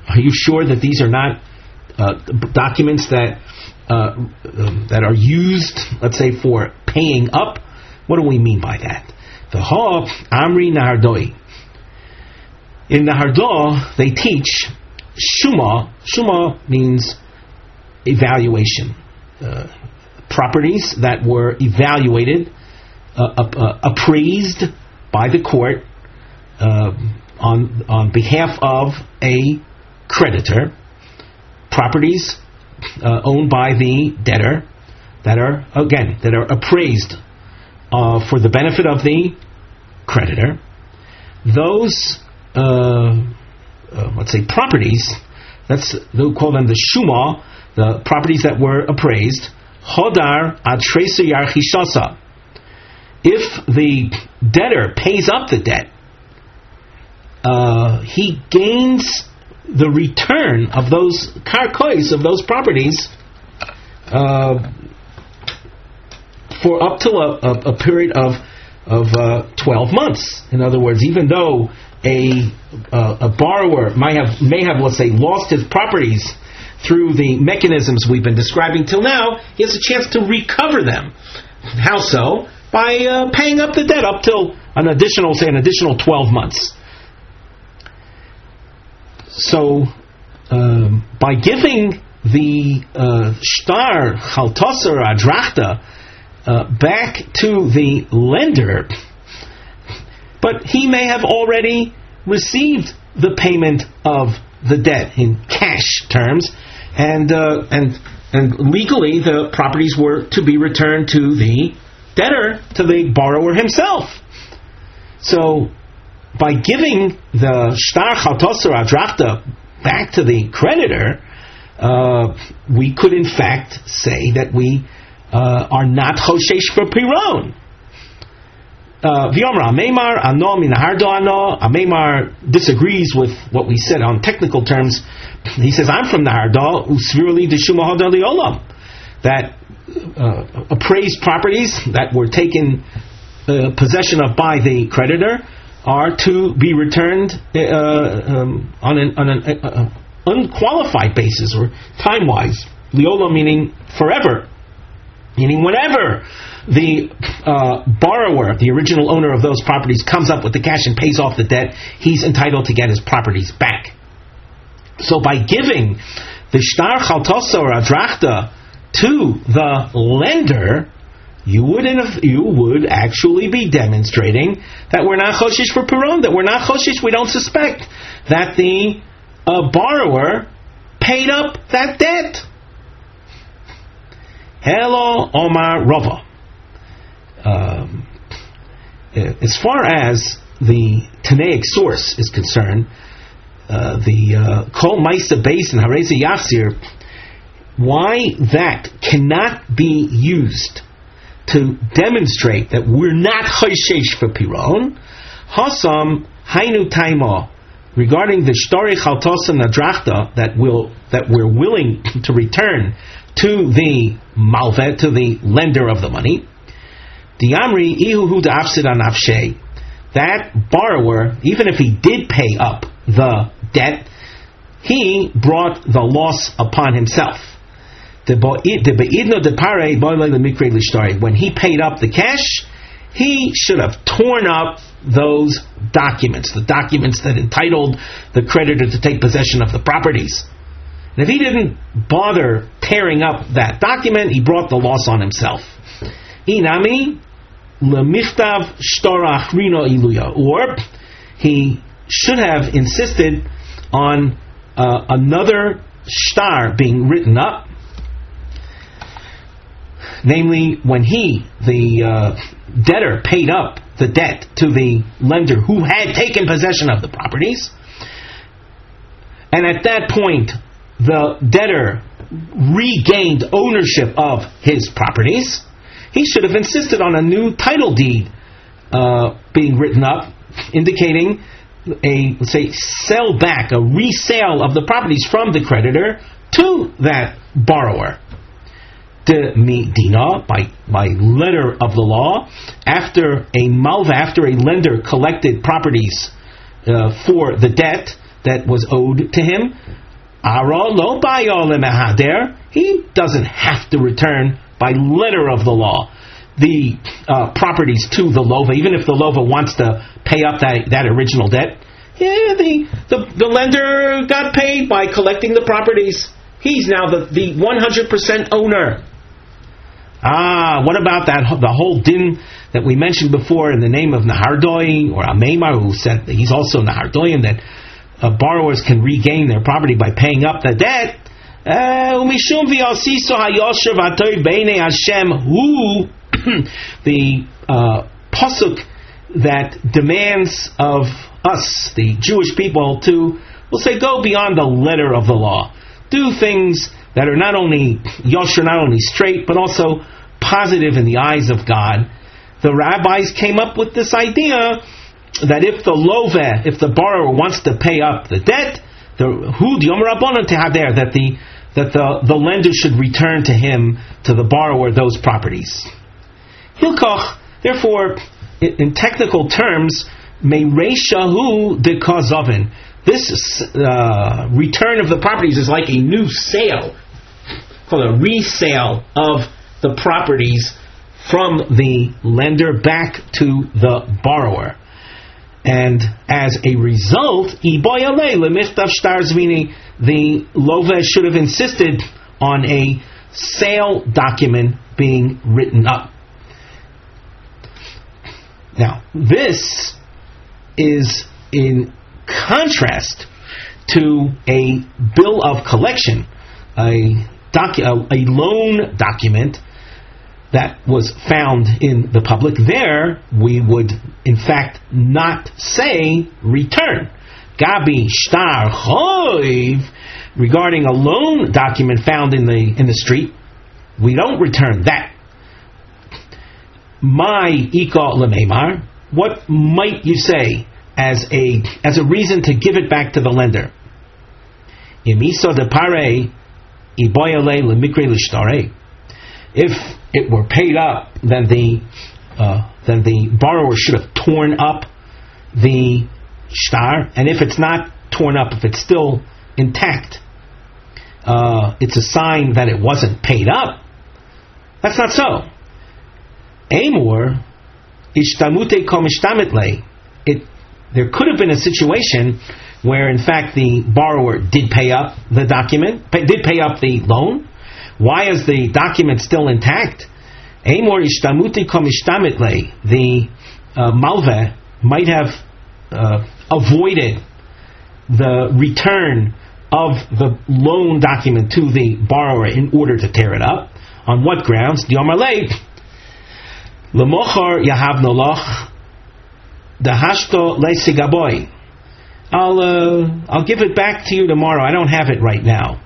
Are you sure that these are not uh, documents that uh, um, that are used, let's say, for paying up? What do we mean by that? The Ha Amri Nahardoi. In Nahardo, they teach Shuma. Shuma means evaluation. Uh, properties that were evaluated, uh, uh, appraised by the court uh, on on behalf of a creditor. Properties uh, owned by the debtor that are, again, that are appraised uh, for the benefit of the creditor. Those, uh, uh, let's say, properties, that's, they'll call them the Shuma, the properties that were appraised. Hodar ad tresu yarchishasa. If the debtor pays up the debt, uh, he gains the return of those karkois, of those properties, uh, for up to a, a, a period of of uh, twelve months. In other words, even though a uh, a borrower might have may have, let's say, lost his properties through the mechanisms we've been describing till now, he has a chance to recover them. How so? By uh, paying up the debt up till an additional, say, an additional twelve months. So, um, by giving the uh, shtar chaltoser adrachta uh, back to the lender, but he may have already received the payment of the debt in cash terms, and uh, and and legally the properties were to be returned to the debtor, to the borrower himself. So, by giving the shtar chaltoser adrachta back to the creditor, uh, we could in fact say that we uh, are not choshesh for piron. V'yomra Ameimar ano minahardo ano. Ameimar disagrees with what we said on technical terms. He says, I'm from Nahardo, usvirli deshuma hodar liolam. That uh, appraised properties that were taken uh, possession of by the creditor are to be returned uh, um, on an, on an uh, uh, unqualified basis, or time-wise. Liolam meaning forever, meaning whenever the uh, borrower, the original owner of those properties, comes up with the cash and pays off the debt, he's entitled to get his properties back. So by giving the shtar chaltosa or adrachta to the lender, you would you would actually be demonstrating that we're not choshesh for piron, that we're not choshesh, we don't suspect that the uh, borrower paid up that debt. Hello, Omar Rava. Um, as far as the Tanaic source is concerned, uh, the Kol Maisa Beis and Hareza Yafsir, why that cannot be used to demonstrate that we're not choshesh for piron, Hasam Hainu Taima, regarding the Shtari Chaltosa Nadrachta that will that we're willing to return to the malvet, to the lender of the money. Diamri ihuhu da'afsid anafshe. That borrower, even if he did pay up the debt, he brought the loss upon himself. When he paid up the cash, he should have torn up those documents, the documents that entitled the creditor to take possession of the properties. And if he didn't bother tearing up that document, he brought the loss on himself. Inami lemiftav shtora achrino iluya, or he should have insisted on uh, another shtar being written up. Namely, when he, the uh, debtor, paid up the debt to the lender who had taken possession of the properties, and at that point the debtor regained ownership of his properties, he should have insisted on a new title deed uh, being written up, indicating a, let's say, sell back, a resale of the properties from the creditor to that borrower. De midina, by by letter of the law, after a malva, after a lender collected properties uh, for the debt, that was owed to him, Ara lo bayo lemehader, he doesn't have to return by letter of the law the uh, properties to the lova, even if the lova wants to pay up that, that original debt. Yeah, the, the the lender got paid by collecting the properties. He's now the, the one hundred percent owner. Ah, what about that the whole din that we mentioned before in the name of Nahardoi or Ameimar, who said that he's also Nahardoim, that uh, borrowers can regain their property by paying up the debt. Umishum v'yosiso hayosher v'atoy b'nei Hashem, who the uh, pasuk that demands of us, the Jewish people, to, we'll say, go beyond the letter of the law, do things that are not only yosher, not only straight, but also positive in the eyes of God. The rabbis came up with this idea that if the loveh, if the borrower wants to pay up the debt, the hud yom rabbanon tehader, that the that the, the lender should return to him, to the borrower, those properties. Hilkoch, therefore, in, in technical terms, meireishahu dekazovin. This uh, return of the properties is like a new sale, called a resale of the properties from the lender back to the borrower. And as a result, the lova should have insisted on a sale document being written up. Now, this is in contrast to a bill of collection, a, docu- a, a loan document that was found in the public. There, we would, in fact, not say return. Gabi shtar choiv, regarding a loan document found in the in the street, we don't return that. My ika lemeimar, what might you say as a as a reason to give it back to the lender? Imisa de pare iboyale lemikre lishtare. If it were paid up, then the uh, then the borrower should have torn up the shtar, and if it's not torn up, if it's still intact, uh, it's a sign that it wasn't paid up. That's not so. Amor ishtamute komishtametle. It there could have been a situation where, in fact, the borrower did pay up the document, pay, did pay up the loan. Why is the document still intact? Amor ishtamuti komishtametle. The uh, malveh might have uh, avoided the return of the loan document to the borrower in order to tear it up. On what grounds? Diamarle lemochar yahav noloch dahashto leisigaboy. I'll uh, I'll give it back to you tomorrow. I don't have it right now.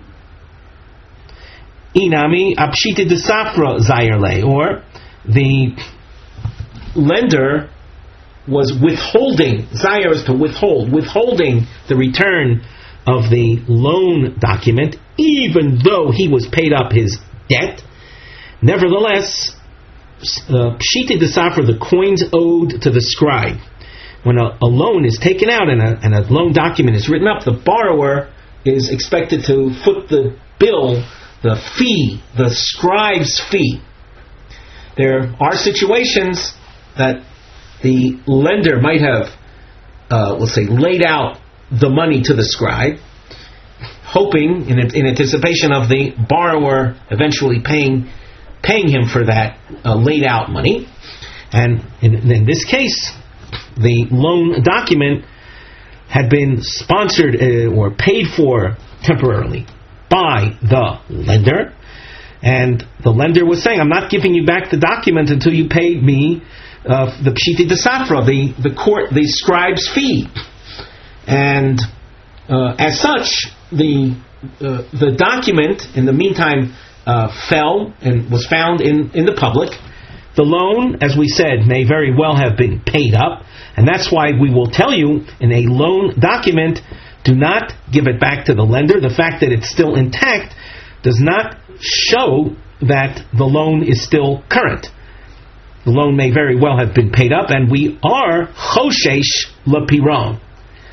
Inami apshita de safra zayerle, or the lender was withholding, zayar is to withhold, withholding the return of the loan document, even though he was paid up his debt. Nevertheless, pshita de safra, the coins owed to the scribe. When a, a loan is taken out and a, and a loan document is written up, the borrower is expected to foot the bill, the fee, the scribe's fee. There are situations that the lender might have, uh, let's say, laid out the money to the scribe, hoping, in, in anticipation of the borrower eventually paying paying him for that uh, laid out money. And in, in this case, the loan document had been sponsored uh, or paid for temporarily by the lender, and the lender was saying, I'm not giving you back the document until you pay me uh, the pshiti de safra, the, the court, the scribe's fee. And uh, as such, the uh, the document in the meantime uh, fell and was found in, in the public. The loan, as we said, may very well have been paid up, and that's why we will tell you in a loan document, do not give it back to the lender. The fact that it's still intact does not show that the loan is still current. The loan may very well have been paid up, and we are choshesh lepiron.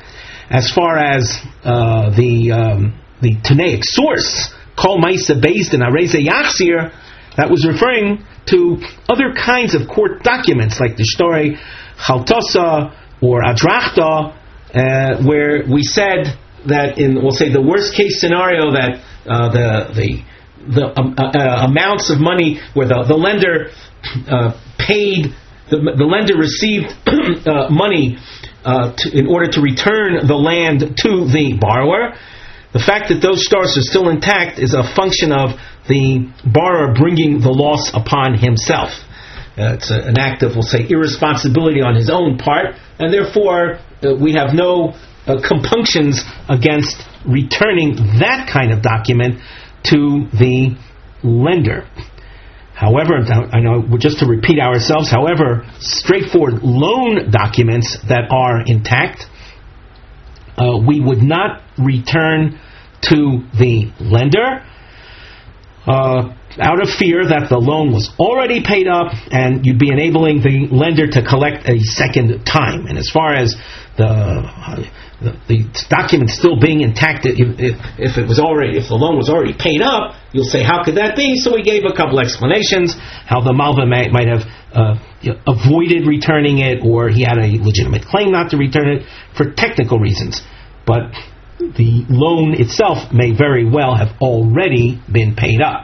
as far as uh, the um, the Tanaic source, Kol Maisa Beis Din Areze Yachzir, that was referring to other kinds of court documents like the Shtore Chaltosa or Adrachta, uh, where we said that in, we'll say, the worst case scenario, that uh, the the the um, uh, uh, amounts of money where the, the lender uh, paid, the, the lender received uh, money uh, to, in order to return the land to the borrower. The fact that those stars are still intact is a function of the borrower bringing the loss upon himself. Uh, it's a, an act of, we'll say, irresponsibility on his own part, and therefore uh, we have no uh, compunctions against returning that kind of document to the lender. However, I know, just to repeat ourselves, however, straightforward loan documents that are intact, uh, we would not return to the lender uh, out of fear that the loan was already paid up and you'd be enabling the lender to collect a second time. And as far as the uh, the, the document still being intact, if, if, if it was already, if the loan was already paid up, you'll say, how could that be? So we gave a couple explanations how the Malva may, might have uh, you know, avoided returning it, or he had a legitimate claim not to return it for technical reasons. But the loan itself may very well have already been paid up.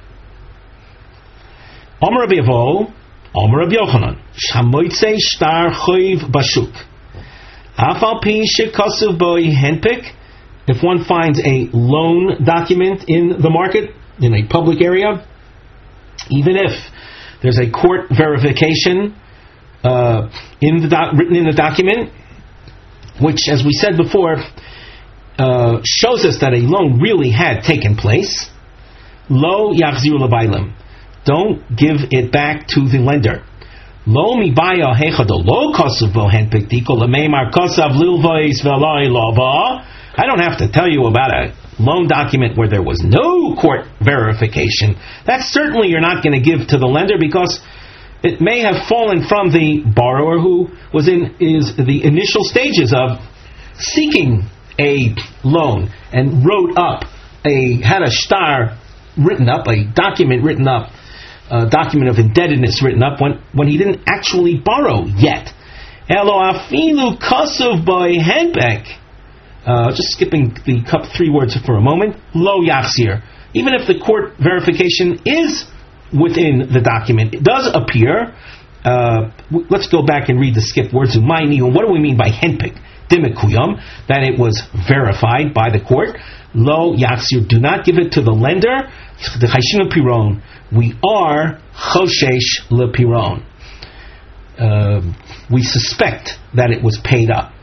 Amar Rabbi Avo, Amar Rabbi Yochanan, Shamoitze Shtar Choiv Bashuk. Afal Pi Shekasuv Boi Henpik. If one finds a loan document in the market, in a public area, even if there's a court verification uh, in the doc- written in the document, which, as we said before, uh, shows us that a loan really had taken place, Lo Yachzir L'Bailim. Don't give it back to the lender. Lo mi baya hechado lo kosav bo henpikti kol lemeimar kosav lilvois veloi lova. I don't have to tell you about a loan document where there was no court verification. That certainly you're not going to give to the lender, because it may have fallen from the borrower who was in is the initial stages of seeking a loan and wrote up a had a shtar written up, a document written up. A document of indebtedness written up when, when he didn't actually borrow yet. Elo afilu kasuv by henpek. Just skipping the cup three words for a moment. Lo yachzir. Even if the court verification is within the document, it does appear. Uh, w- let's go back and read the skip words. Umayni. What do we mean by henpek? Dimikuyam. That it was verified by the court. Lo yachzir. Do not give it to the lender. The chayshinu piron. We are choshesh lepiron. Uh, we suspect that it was paid up.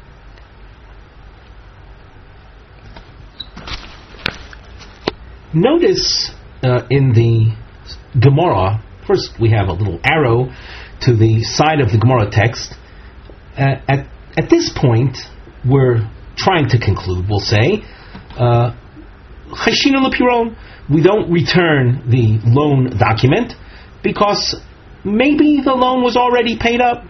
Notice uh, in the Gemara, first we have a little arrow to the side of the Gemara text. Uh, at at this point, we're trying to conclude. We'll say, chayshinu lepiron. We don't return the loan document because maybe the loan was already paid up.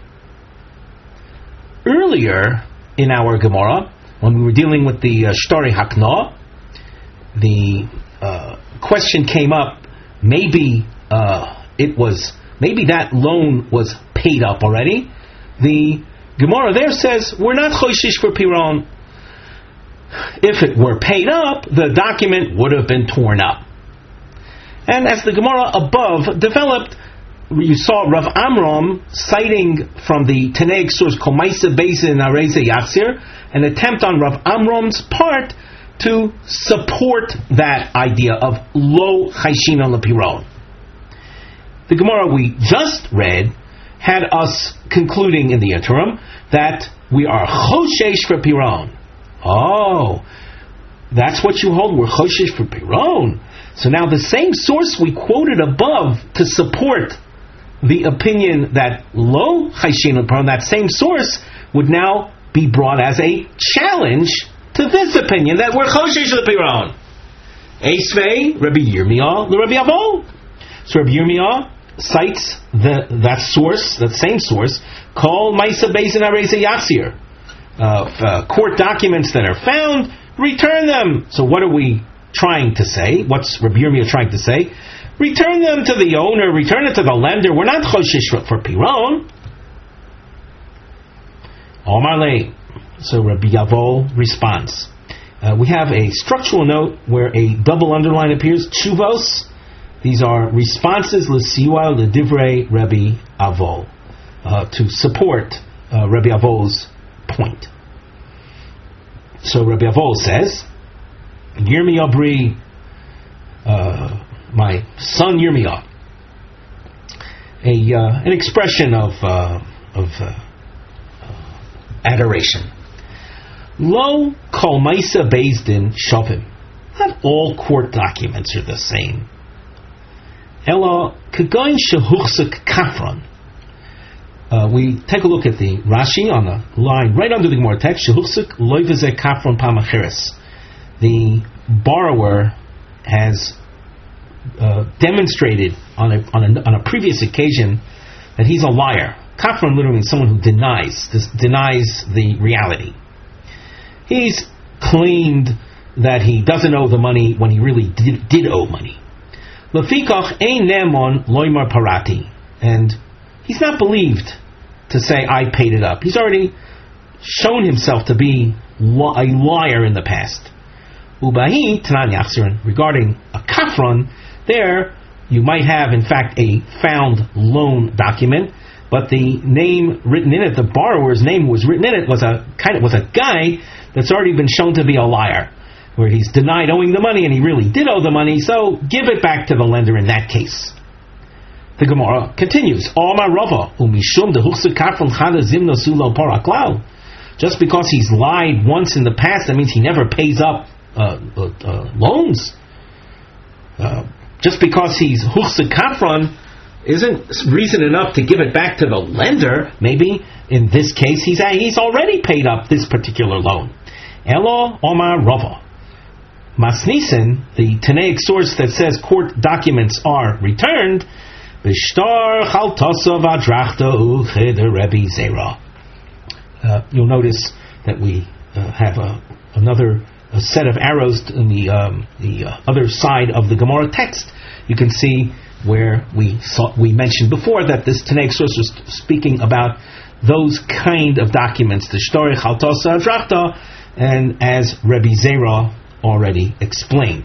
Earlier in our Gemara, when we were dealing with the uh, Shtari Hakna, the uh, question came up, maybe uh, it was, maybe that loan was paid up already. The Gemara there says, we're not choshish for piron. If it were paid up, the document would have been torn up. And as the Gemara above developed, you saw Rav Amram citing from the Tanaic source Kol Maisa Beis Din Areze Yachzir, an attempt on Rav Amram's part to support that idea of lo chayshin on lepiron. The Gemara we just read had us concluding in the interim that we are choshesh for piron. Oh, that's what you hold? We're choshesh for piron. So now the same source we quoted above to support the opinion that lo chayshin lepiron, that same source would now be brought as a challenge to this opinion that we're choshesh lepiron. Eisvei Rabbi Yirmiyah the Rabbi Avo. So Rabbi Yirmiyah cites the that source, that same source, called Maisa Beis Din Areze Yachzir. uh, court documents that are found, return them. So what are we trying to say? What's Rabbi Yirmiyah trying to say? Return them to the owner, return it to the lender. We're not choshish for piron. Omar lei. So Rabbi Yavo responds. Uh, we have a structural note where a double underline appears. Tshuvos. These are responses l'siwa l'divrei Rabbi Avo, uh, to support uh, Rabbi Avo's point. So Rabbi Avo says, Yirmiyah Bri, uh, my son Yirmiyah, a uh, an expression of uh, of uh, uh, adoration. Lo kol maisa bezdin shavim. Not all court documents are the same. Ela kagoin shehuchsek kafron. Uh, we take a look at the Rashi on the line right under the Gemara text. Shehuchsek loiveze kafron pamacheres. The borrower has uh, demonstrated on a, on a on a previous occasion that he's a liar. Kafron literally means someone who denies this, denies the reality. He's claimed that he doesn't owe the money when he really did, did owe money. Lefikach ein nemon loymar parati, and he's not believed to say I paid it up. He's already shown himself to be a liar in the past. Ubahi tanan yachzirin, regarding a kafron, there you might have in fact a found loan document, but the name written in it, the borrower's name who was written in it was a kind of was a guy that's already been shown to be a liar, where he's denied owing the money and he really did owe the money, so give it back to the lender in that case. The Gemara continues, just because he's lied once in the past, that means he never pays up uh, uh, uh, loans. Uh, just because he's huchse kafron isn't reason enough to give it back to the lender. Maybe in this case he's he's already paid up this particular loan. Elo Omar Rava. Masnisen, the Tanaic source that says court documents are returned, Bishtar Chaltosov Adrachta Uched Rebbe Zera. You'll notice that we uh, have a, another a set of arrows in the um, the uh, other side of the Gemara text. You can see where we saw, we mentioned before that this Tanaic source was speaking about those kind of documents, the Shtori Chaltosa Adrachta, and as Rebbe Zera already explained.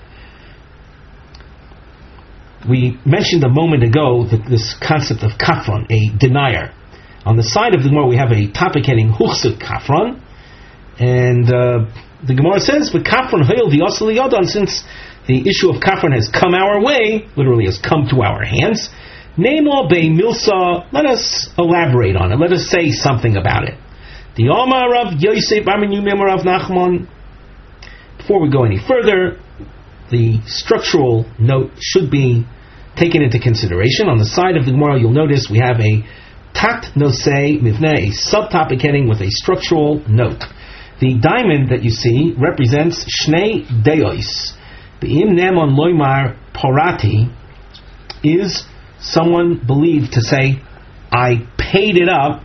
We mentioned a moment ago that this concept of kafron, a denier. On the side of the Gemara we have a topic heading Huchsuk Kafron, and uh, the Gemara says, "But kafron hayil v'yasel yodan," since the issue of kafron has come our way, literally has come to our hands. Nemo be milsa. Let us elaborate on it. Let us say something about it. The Omar of Yosef Barmenu Memor of Nachman. Before we go any further, the structural note should be taken into consideration. On the side of the Gemara, you'll notice we have a tat nosei mivneh, a subtopic heading with a structural note. The diamond that you see represents shnei deos. Be'im nemon loymar porati is someone believed to say, I paid it up.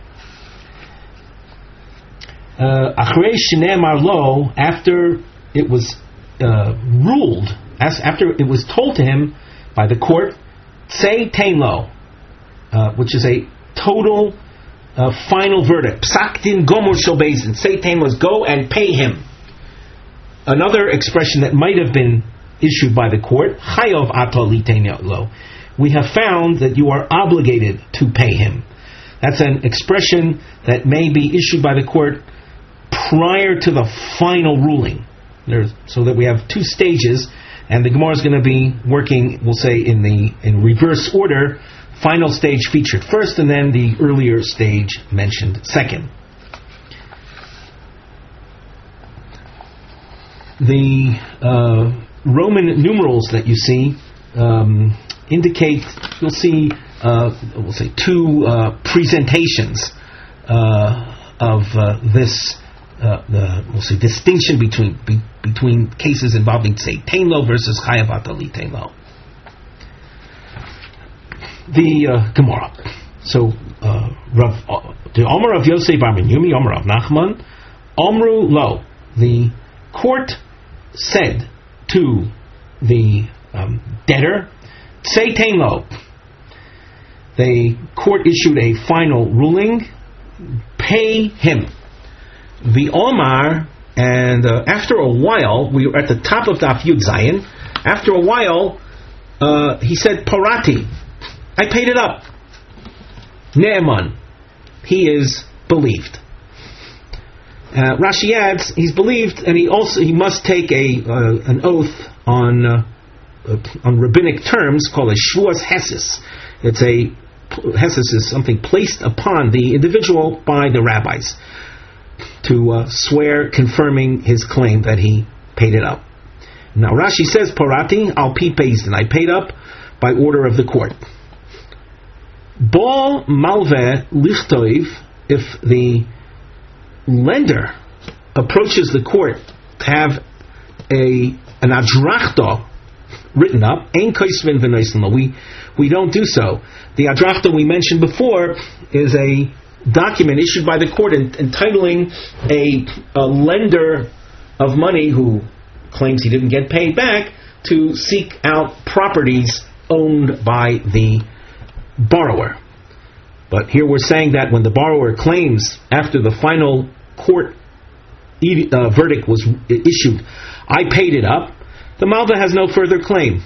Achrei shneimar lo, after it was uh, ruled, as after it was told to him by the court, say tein lo, uh, which is a total uh, final verdict. Psak din gomor shel beis din. Say tein lo, go and pay him. Another expression that might have been issued by the court, chayov ato litein lo. We have found that you are obligated to pay him. That's an expression that may be issued by the court prior to the final ruling. There's, so that we have two stages, and the Gemara is going to be working, we'll say, in the in reverse order. Final stage featured first, and then the earlier stage mentioned second. The uh, Roman numerals that you see um, indicate, you'll see, uh, we'll say, two uh, presentations uh, of uh, this. Uh, the we'll say distinction between be, between cases involving say tein lo versus chayav atali tein lo. The uh, Gemara. So uh, Rav, uh, the Omer of Yosef Bar Menyumi, Omer of Nachman, Omru lo, the court said to the um, debtor, Tsei tein lo. The court issued a final ruling, pay him. The Omar, and uh, after a while, we were at the top of Daf Yud Zayin. After a while, uh, he said, Parati, I paid it up. Ne'eman, he is believed. Uh, Rashi adds, he's believed, and he also he must take a uh, an oath on uh, uh, on rabbinic terms called a shvuas hesis. It's a hesis is something placed upon the individual by the rabbis to uh, swear confirming his claim that he paid it up. Now Rashi says, Parati al pi peisdin, I paid up by order of the court. Bo malve lichtoiv, if the lender approaches the court to have a an adrachta written up, ein kaisvin v'noislim, we we don't do so. The adrachta we mentioned before is a document issued by the court entitling a, a lender of money who claims he didn't get paid back to seek out properties owned by the borrower. But here we're saying that when the borrower claims after the final court uh, verdict was issued, I paid it up, the Malva has no further claim.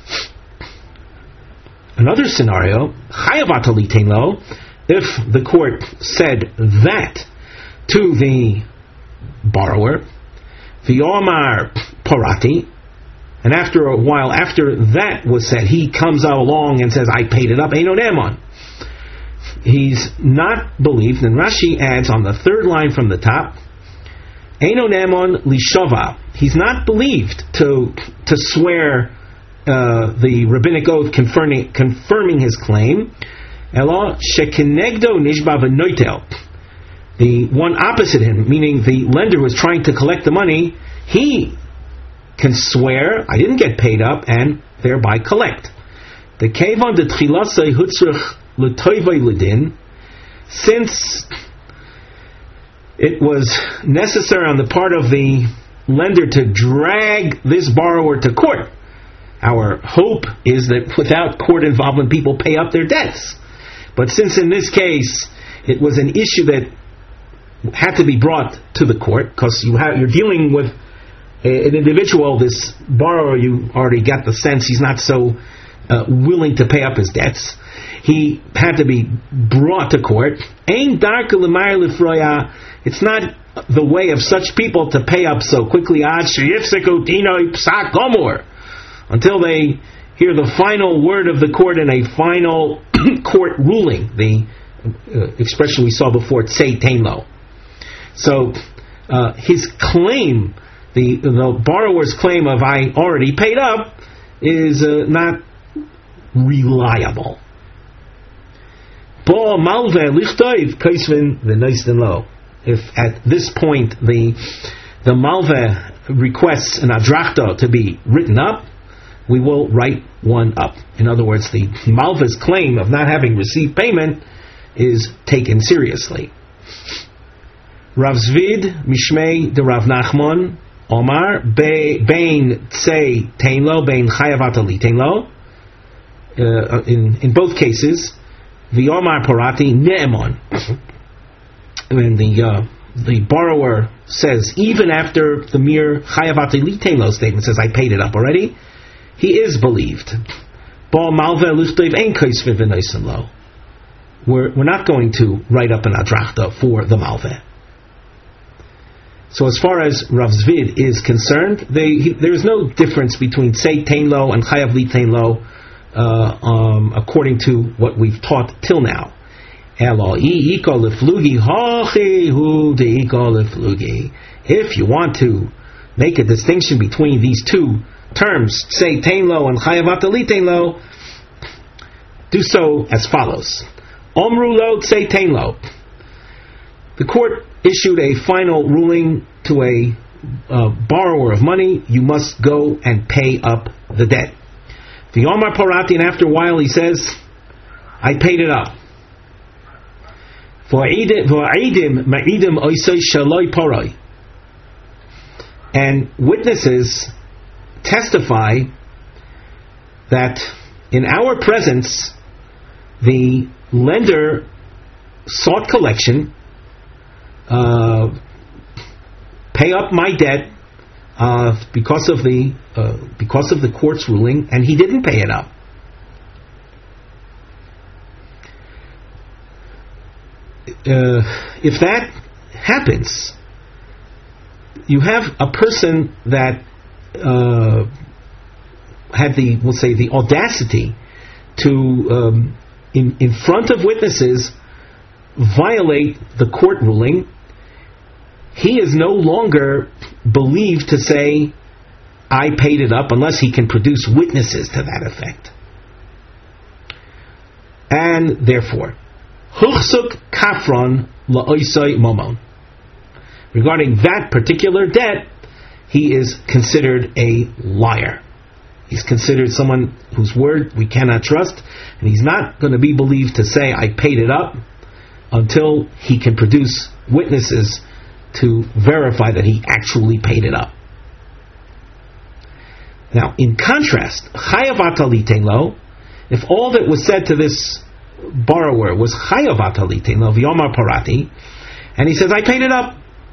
Another scenario, Chayavat alitein lo, if the court said that to the borrower, V'yomar Parati, and after a while, after that was said, he comes along and says, I paid it up, Eino Ne'eman. He's not believed, and Rashi adds on the third line from the top, Eino Ne'eman lishova. He's not believed to to swear uh, the rabbinic oath confirming, confirming his claim. Elo shekenegdo nishba v'noitel. The one opposite him, meaning the lender was trying to collect the money, he can swear, I didn't get paid up, and thereby collect. The kevon de tchilasei hutzrich l'toivei l'din, since it was necessary on the part of the lender to drag this borrower to court. Our hope is that without court involvement, people pay up their debts. But since in this case it was an issue that had to be brought to the court, because you have, you're dealing with a, an individual, this borrower, you already got the sense he's not so uh, willing to pay up his debts. He had to be brought to court. It's not the way of such people to pay up so quickly until they hear the final word of the court in a final court ruling, the uh, expression we saw before, tsei tein lo. So uh, his claim, the, the borrower's claim of I already paid up, is uh, not reliable. If at this point the the malve requests an adrachta to be written up, we will write one up. In other words, the malve's claim of not having received payment is taken seriously. Rav Zvid Mishmei de Rav Nachman Omar Bein Tsei Tein Lo Bein Chayavat alitein lo. In in both cases, the Omar Parati Ne'eman. When the uh, the borrower says, even after the mere Chayavat alitein lo statement says, I paid it up already, he is believed. We're, we're not going to write up an adrachta for the malve. So as far as Rav Zvid is concerned, they, he, there is no difference between Tsei tein lo and Chayav litein lo uh, um, according to what we've taught till now. If you want to make a distinction between these two terms, Tsei tein lo and Chayavat alitein lo, do so as follows. Omru lo Tsei tein lo. The court issued a final ruling to a uh, borrower of money, you must go and pay up the debt. The Omar Parati, and after a while he says, I paid it up. And witnesses testify that in our presence, the lender sought collection, uh, pay up my debt uh, because of the uh, because of the court's ruling, and he didn't pay it up. Uh, if that happens, you have a person that uh, had the, we'll say, the audacity to, um, in in front of witnesses, violate the court ruling. He is no longer believed to say, I paid it up, unless he can produce witnesses to that effect. And therefore, Huchsuk Kafron La'oisai Momon. Regarding that particular debt, he is considered a liar. He's considered someone whose word we cannot trust, and he's not going to be believed to say, I paid it up, until he can produce witnesses to verify that he actually paid it up. Now, in contrast, Chayav Atalitein Lo, if all that was said to this borrower was Chayav Atalitein Lo V'yomar Parati, and he says, I paid it up.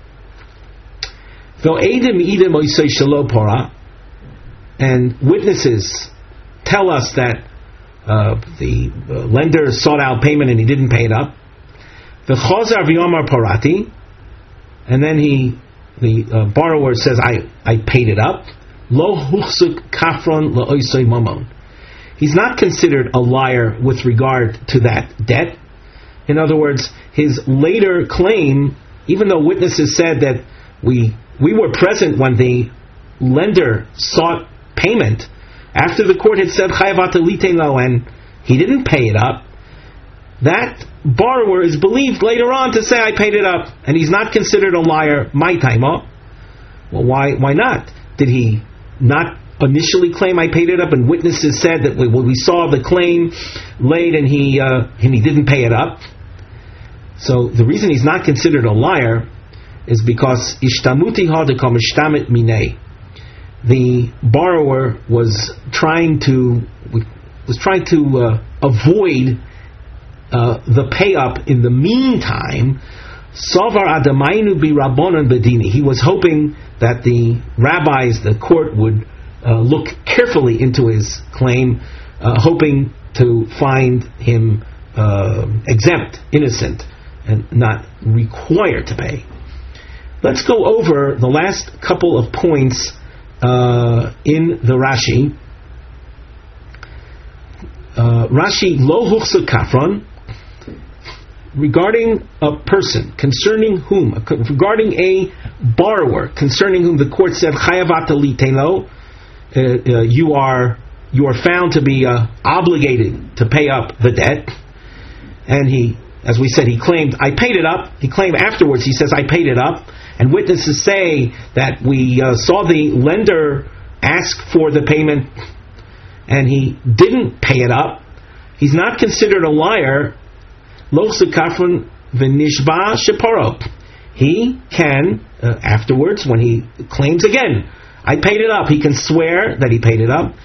And witnesses tell us that uh, the uh, lender sought out payment and he didn't pay it up. The Chazar V'yomar Parati, and then he, the uh, borrower says, I, I paid it up. Lo huchsuk kafron la'oisei mamon. He's not considered a liar with regard to that debt. In other words, his later claim, even though witnesses said that we we were present when the lender sought payment, after the court had said chayav atalitein lo and he didn't pay it up, that borrower is believed later on to say, I paid it up, and he's not considered a liar. My time, oh? Well, why why not? Did he not initially claim I paid it up, and witnesses said that we, well, we saw the claim laid and he uh, and he didn't pay it up? So the reason he's not considered a liar is because ishtamuti hadekam ishtamit minei. The borrower was trying to was trying to uh, avoid uh, the pay up in the meantime. Savar adamainu bi rabbanon bedini. He was hoping that the rabbis, the court, would uh, look carefully into his claim, uh, hoping to find him uh, exempt, innocent, and not required to pay. Let's go over the last couple of points uh, in the Rashi. Uh, Rashi lo huchsuk kafron, regarding a person, concerning whom, regarding a borrower, concerning whom the court said chayav atalitein lo, uh, you are you are found to be uh, obligated to pay up the debt, and he, as we said, he claimed I paid it up. He claimed afterwards, he says I paid it up, and witnesses say that we uh, saw the lender ask for the payment, and he didn't pay it up. He's not considered a liar. He can, uh, afterwards, when he claims again, I paid it up, he can swear that he paid it up.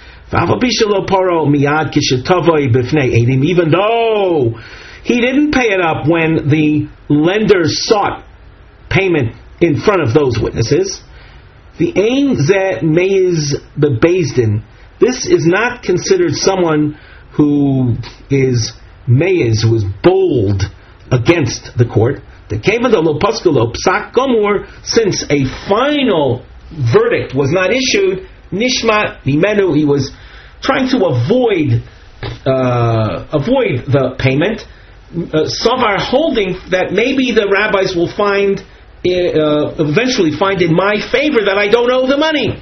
Even though he didn't pay it up when the lender sought payment in front of those witnesses. The ein ze meiz bebezdin. This is not considered someone who is meiz, who is bold against the court. The kevadalo paskulo psak gomur, since a final verdict was not issued, nishma nimenu, he was trying to avoid uh, avoid the payment. Uh, Savar holding that maybe the rabbis will find, uh, eventually find in my favor that I don't owe the money.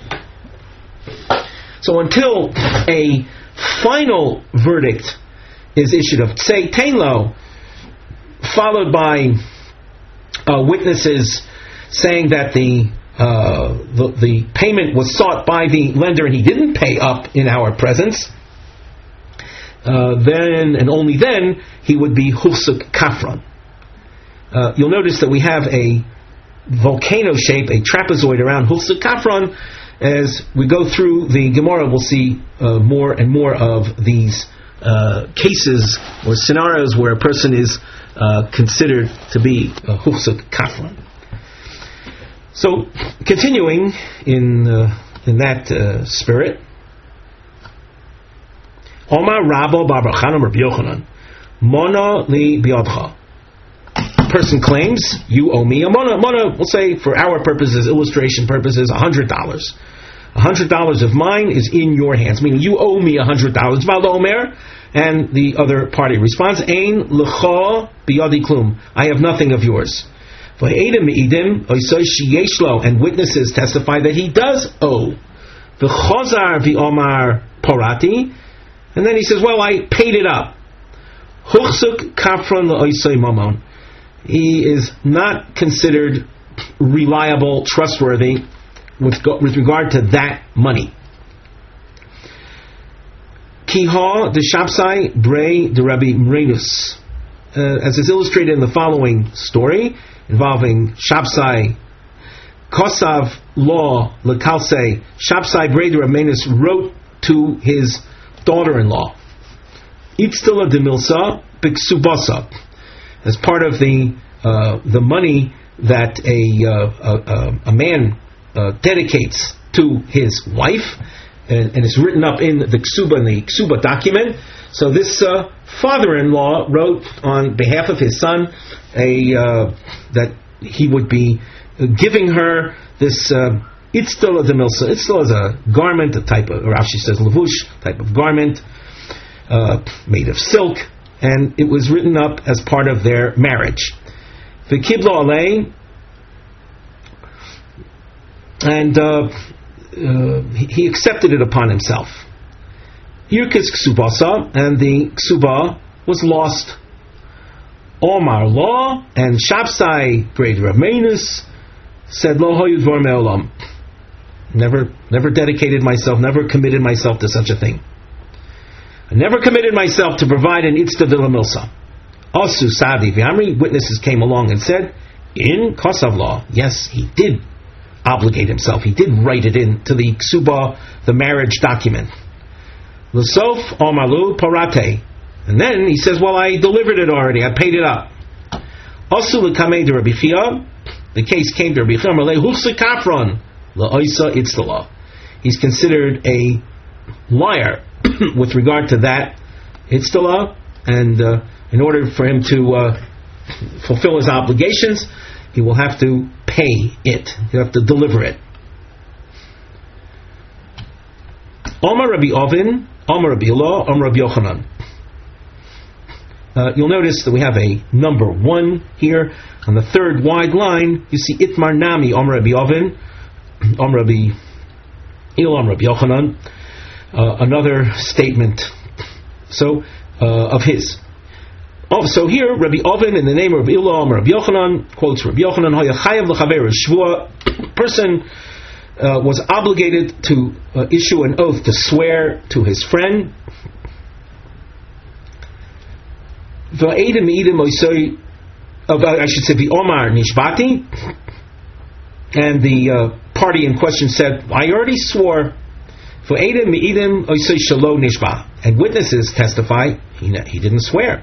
So until a final verdict is issued of Tzei Tein, followed by uh, witnesses saying that the, uh, the the payment was sought by the lender and he didn't pay up in our presence, uh, then and only then he would be Hufsuk Kafron. uh, you'll notice that we have a volcano shape, a trapezoid around Hulsa Kafron. As we go through the Gemara, we'll see uh, more and more of these uh, cases or scenarios where a person is uh, considered to be a Hulsa Kafron. So, continuing in uh, in that uh, spirit, Omar Rabbo Bar Bar Chanam Rabbi Yochanan, Mona li biadcha. Person claims, you owe me a mona. Mona, we'll say for our purposes, illustration purposes, a hundred dollars. A hundred dollars of mine is in your hands, meaning you owe me a hundred dollars. And the other party responds, Ein l'cha biyadi klum. I have nothing of yours. And witnesses testify that he does owe. V'chozar v'omar parati. And then he says, well, I paid it up. Huchsuk kafron l'oisay mamon. He is not considered reliable, trustworthy with, go, with regard to that money. Kiha de Shapsai Brei de Rabbi Mrenus. Uh, as is illustrated in the following story involving Shapsai, Kosav law lekalse. Shapsai Brei de Rabbi Mrenus wrote to his daughter-in-law, Itztila de Milsa Biksubasa, as part of the uh, the money that a uh, a, a man uh, dedicates to his wife, and, and it's written up in the ksuba, in the ksuba document. So this uh, father-in-law wrote on behalf of his son a uh, that he would be giving her this itztila de milsa. Itztila is a garment, a type of, Rashi says levush, type of garment uh, made of silk. And it was written up as part of their marriage. V'kiblo alei, and uh, uh, he accepted it upon himself. Yirkis ksubasa, and the ksuba was lost. Omar law, and Shapsai Brei Rav Mrenus said, Lo hoyu dvar me'olam. Never, never dedicated myself, never committed myself to such a thing. I never committed myself to provide an itzta de la milsa. Asu Sadi V'amri, witnesses came along and said, in Kosav law, yes, he did obligate himself. He did write it in to the ksuba, the marriage document. L'sof Omalu Parate. And then he says, well, I delivered it already. I paid it up. Asu L'kamei de Rabbi Chia. The case came to Rabbi Chia. Malei Hulsa Kafron L'oisa Itztala. He's considered a liar with regard to that itztala, and uh, in order for him to uh, fulfill his obligations, he will have to pay it. He'll have to deliver it. Omar Rabbi Ovin, Omar Rabbi Ilah, Omar Rabbi Yochanan. Uh, you'll notice that we have a number one here. On the third wide line, you see Itmar Nami, Omar Rabbi Ovin, Omar Rabbi Ilah, Omar Rabbi Yochanan. Uh, another statement so uh, of his. Oh, so here, Rabbi Ovin, in the name of Rabbi Ilah, Rabbi Yochanan, quotes Rabbi Yochanan, Chayav l'chaver shvua. Person uh, was obligated to uh, issue an oath to swear to his friend. V'edim edim oisoi, I should say, the Omar nishbati, and the uh, party in question said, I already swore. And witnesses testify he, he didn't swear.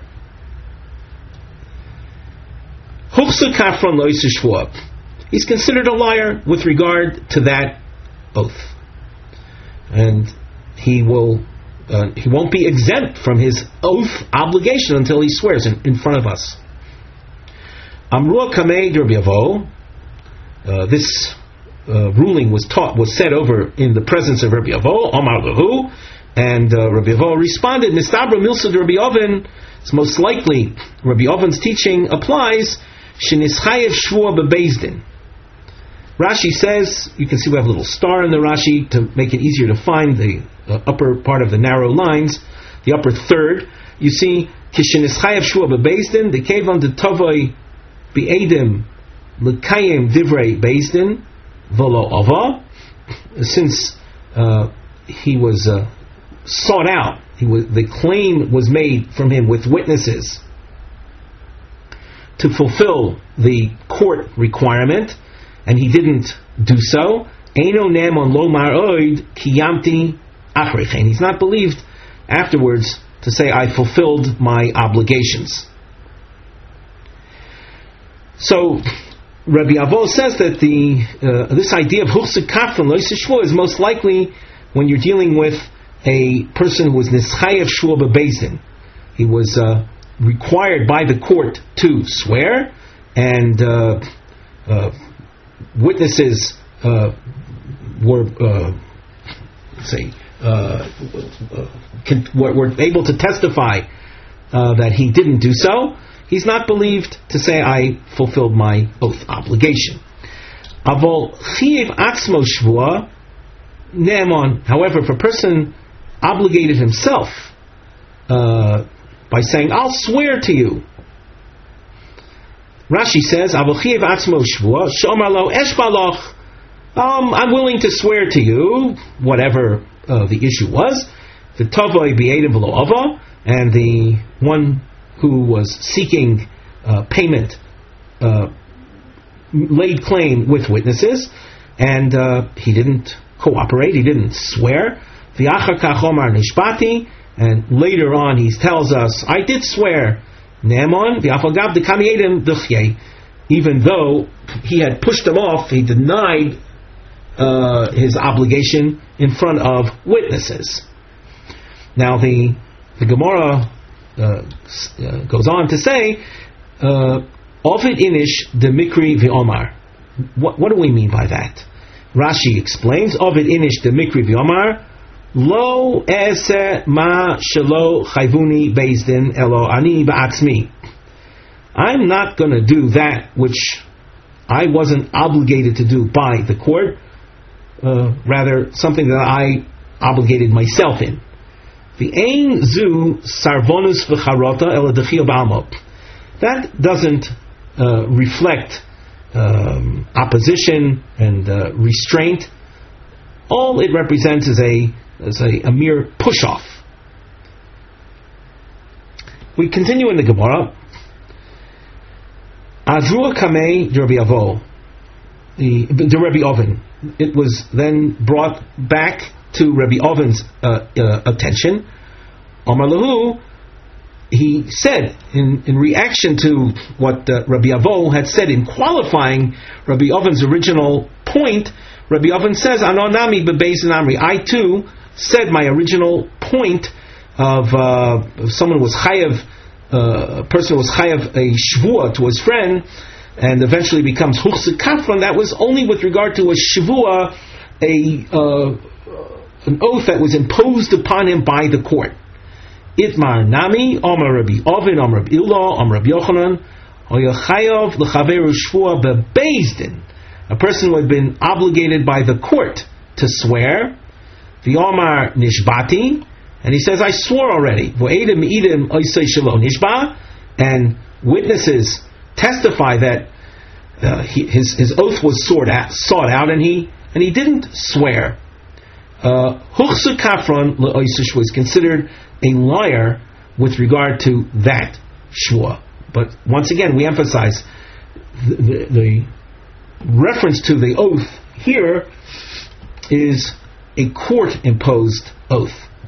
He's considered a liar with regard to that oath, and he will uh, he won't be exempt from his oath obligation until he swears in, in front of us. Amrua Kamei Rabbi Avo. This Uh, ruling was taught, was said over in the presence of Rabbi Avo, Omar Lahu, and uh, Rabbi Avo responded, Mistabra Milsa de Rabbi Ovin. It's most likely Rabbi Ovin's teaching applies. Shenischayev Shvua bebezdin. Rashi says, you can see we have a little star in the Rashi to make it easier to find the uh, upper part of the narrow lines, the upper third. You see, Kishenischayev Shvua bebezdin, the Kevan de Tovoi be'edim l'kayim divrei bezdin. Volo Ava, since uh, he was uh, sought out, he was, the claim was made from him with witnesses. to fulfill the court requirement, and he didn't do so. Eino nemon lo ma'od kiyamti achrechen. He's not believed afterwards to say, I fulfilled my obligations. So Rabbi Avo says that the uh, this idea of huchsuk kafron lo yisishvua is most likely when you're dealing with a person who was nischayev shvua bebezdin. He was uh, required by the court to swear, and uh, uh, witnesses uh, were uh, say uh, can, were able to testify uh, that he didn't do so. He's not believed to say, I fulfilled my oath obligation. Avol chiyev atzmo shvua ne'emon. However, if a person obligated himself uh, by saying, I'll swear to you. Rashi says, Avol chiyev atzmo shvua shomar lo eshbaloch. Um, I'm willing to swear to you, whatever uh, the issue was. The tavoi b'edim v'lo ava, and the one who was seeking uh, payment uh, laid claim with witnesses, and uh, he didn't cooperate, he didn't swear. V'achar kach omar nishbati, and later on he tells us, I did swear. Ne'emon v'afal gav dekami edim duchye. Even though he had pushed him off, he denied uh, his obligation in front of witnesses. Now the the Gemara Uh, uh, goes on to say, Ovid inish de mikri v'omar. What what do we mean by that? Rashi explains, Ovid inish de mikri v'omar, lo ese ma shelo chayvuni bezdin elo ani ba'atzmi. I'm not going to do that which I wasn't obligated to do by the court, uh, rather something that I obligated myself in. The ein zu sarvonus v'charota ela dechil b'almo. That doesn't uh, reflect um, opposition and uh, restraint. All it represents is a is a, a mere push-off. We continue in the Gemara. Avruah kamei Rabbi Avo, the the Rabbi Oven. It was then brought back to Rabbi Oven's uh, uh, attention. Amar lahu, he said in, in reaction to what uh, Rabbi Avo had said in qualifying Rabbi Oven's original point, Rabbi Oven says, Anonami bebeis amri. I too said my original point of uh, someone who was chayav, uh, a person who was chayav a shvua to his friend, and eventually becomes huchsuk kafron. That was only with regard to a shvua, a uh, an oath that was imposed upon him by the court. Itmar nami, Amar Rabbi Oven, Amar Rabbi Ilo, Amar Rabbi Yochanan, Oyachayav l'chaveru shvua bebezdin. A person who had been obligated by the court to swear, the Amar nishbati, and he says, I swore already. V'edim idim oisei shelo nishba, and witnesses testify that uh, he, his his oath was sought out, sought out, and he and he didn't swear. Huchsuk kafron le'oisish was considered a liar with regard to that shvua. But once again, we emphasize the, the, the reference to the oath here is a court-imposed oath.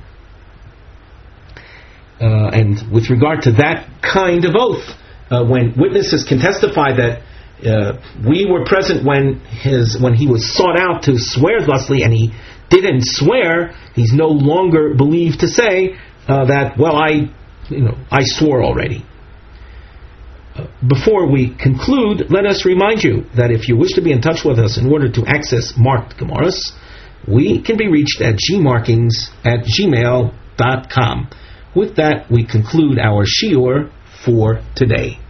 Uh, and with regard to that kind of oath, uh, when witnesses can testify that uh, we were present when his when he was sought out to swear thusly, and he didn't swear, he's no longer believed to say uh, that, well, I, you know, I swore already. Uh, before we conclude, let us remind you that if you wish to be in touch with us in order to access marked Gemaras, we can be reached at gmarkings at gmail dot com. With that, we conclude our shiur for today.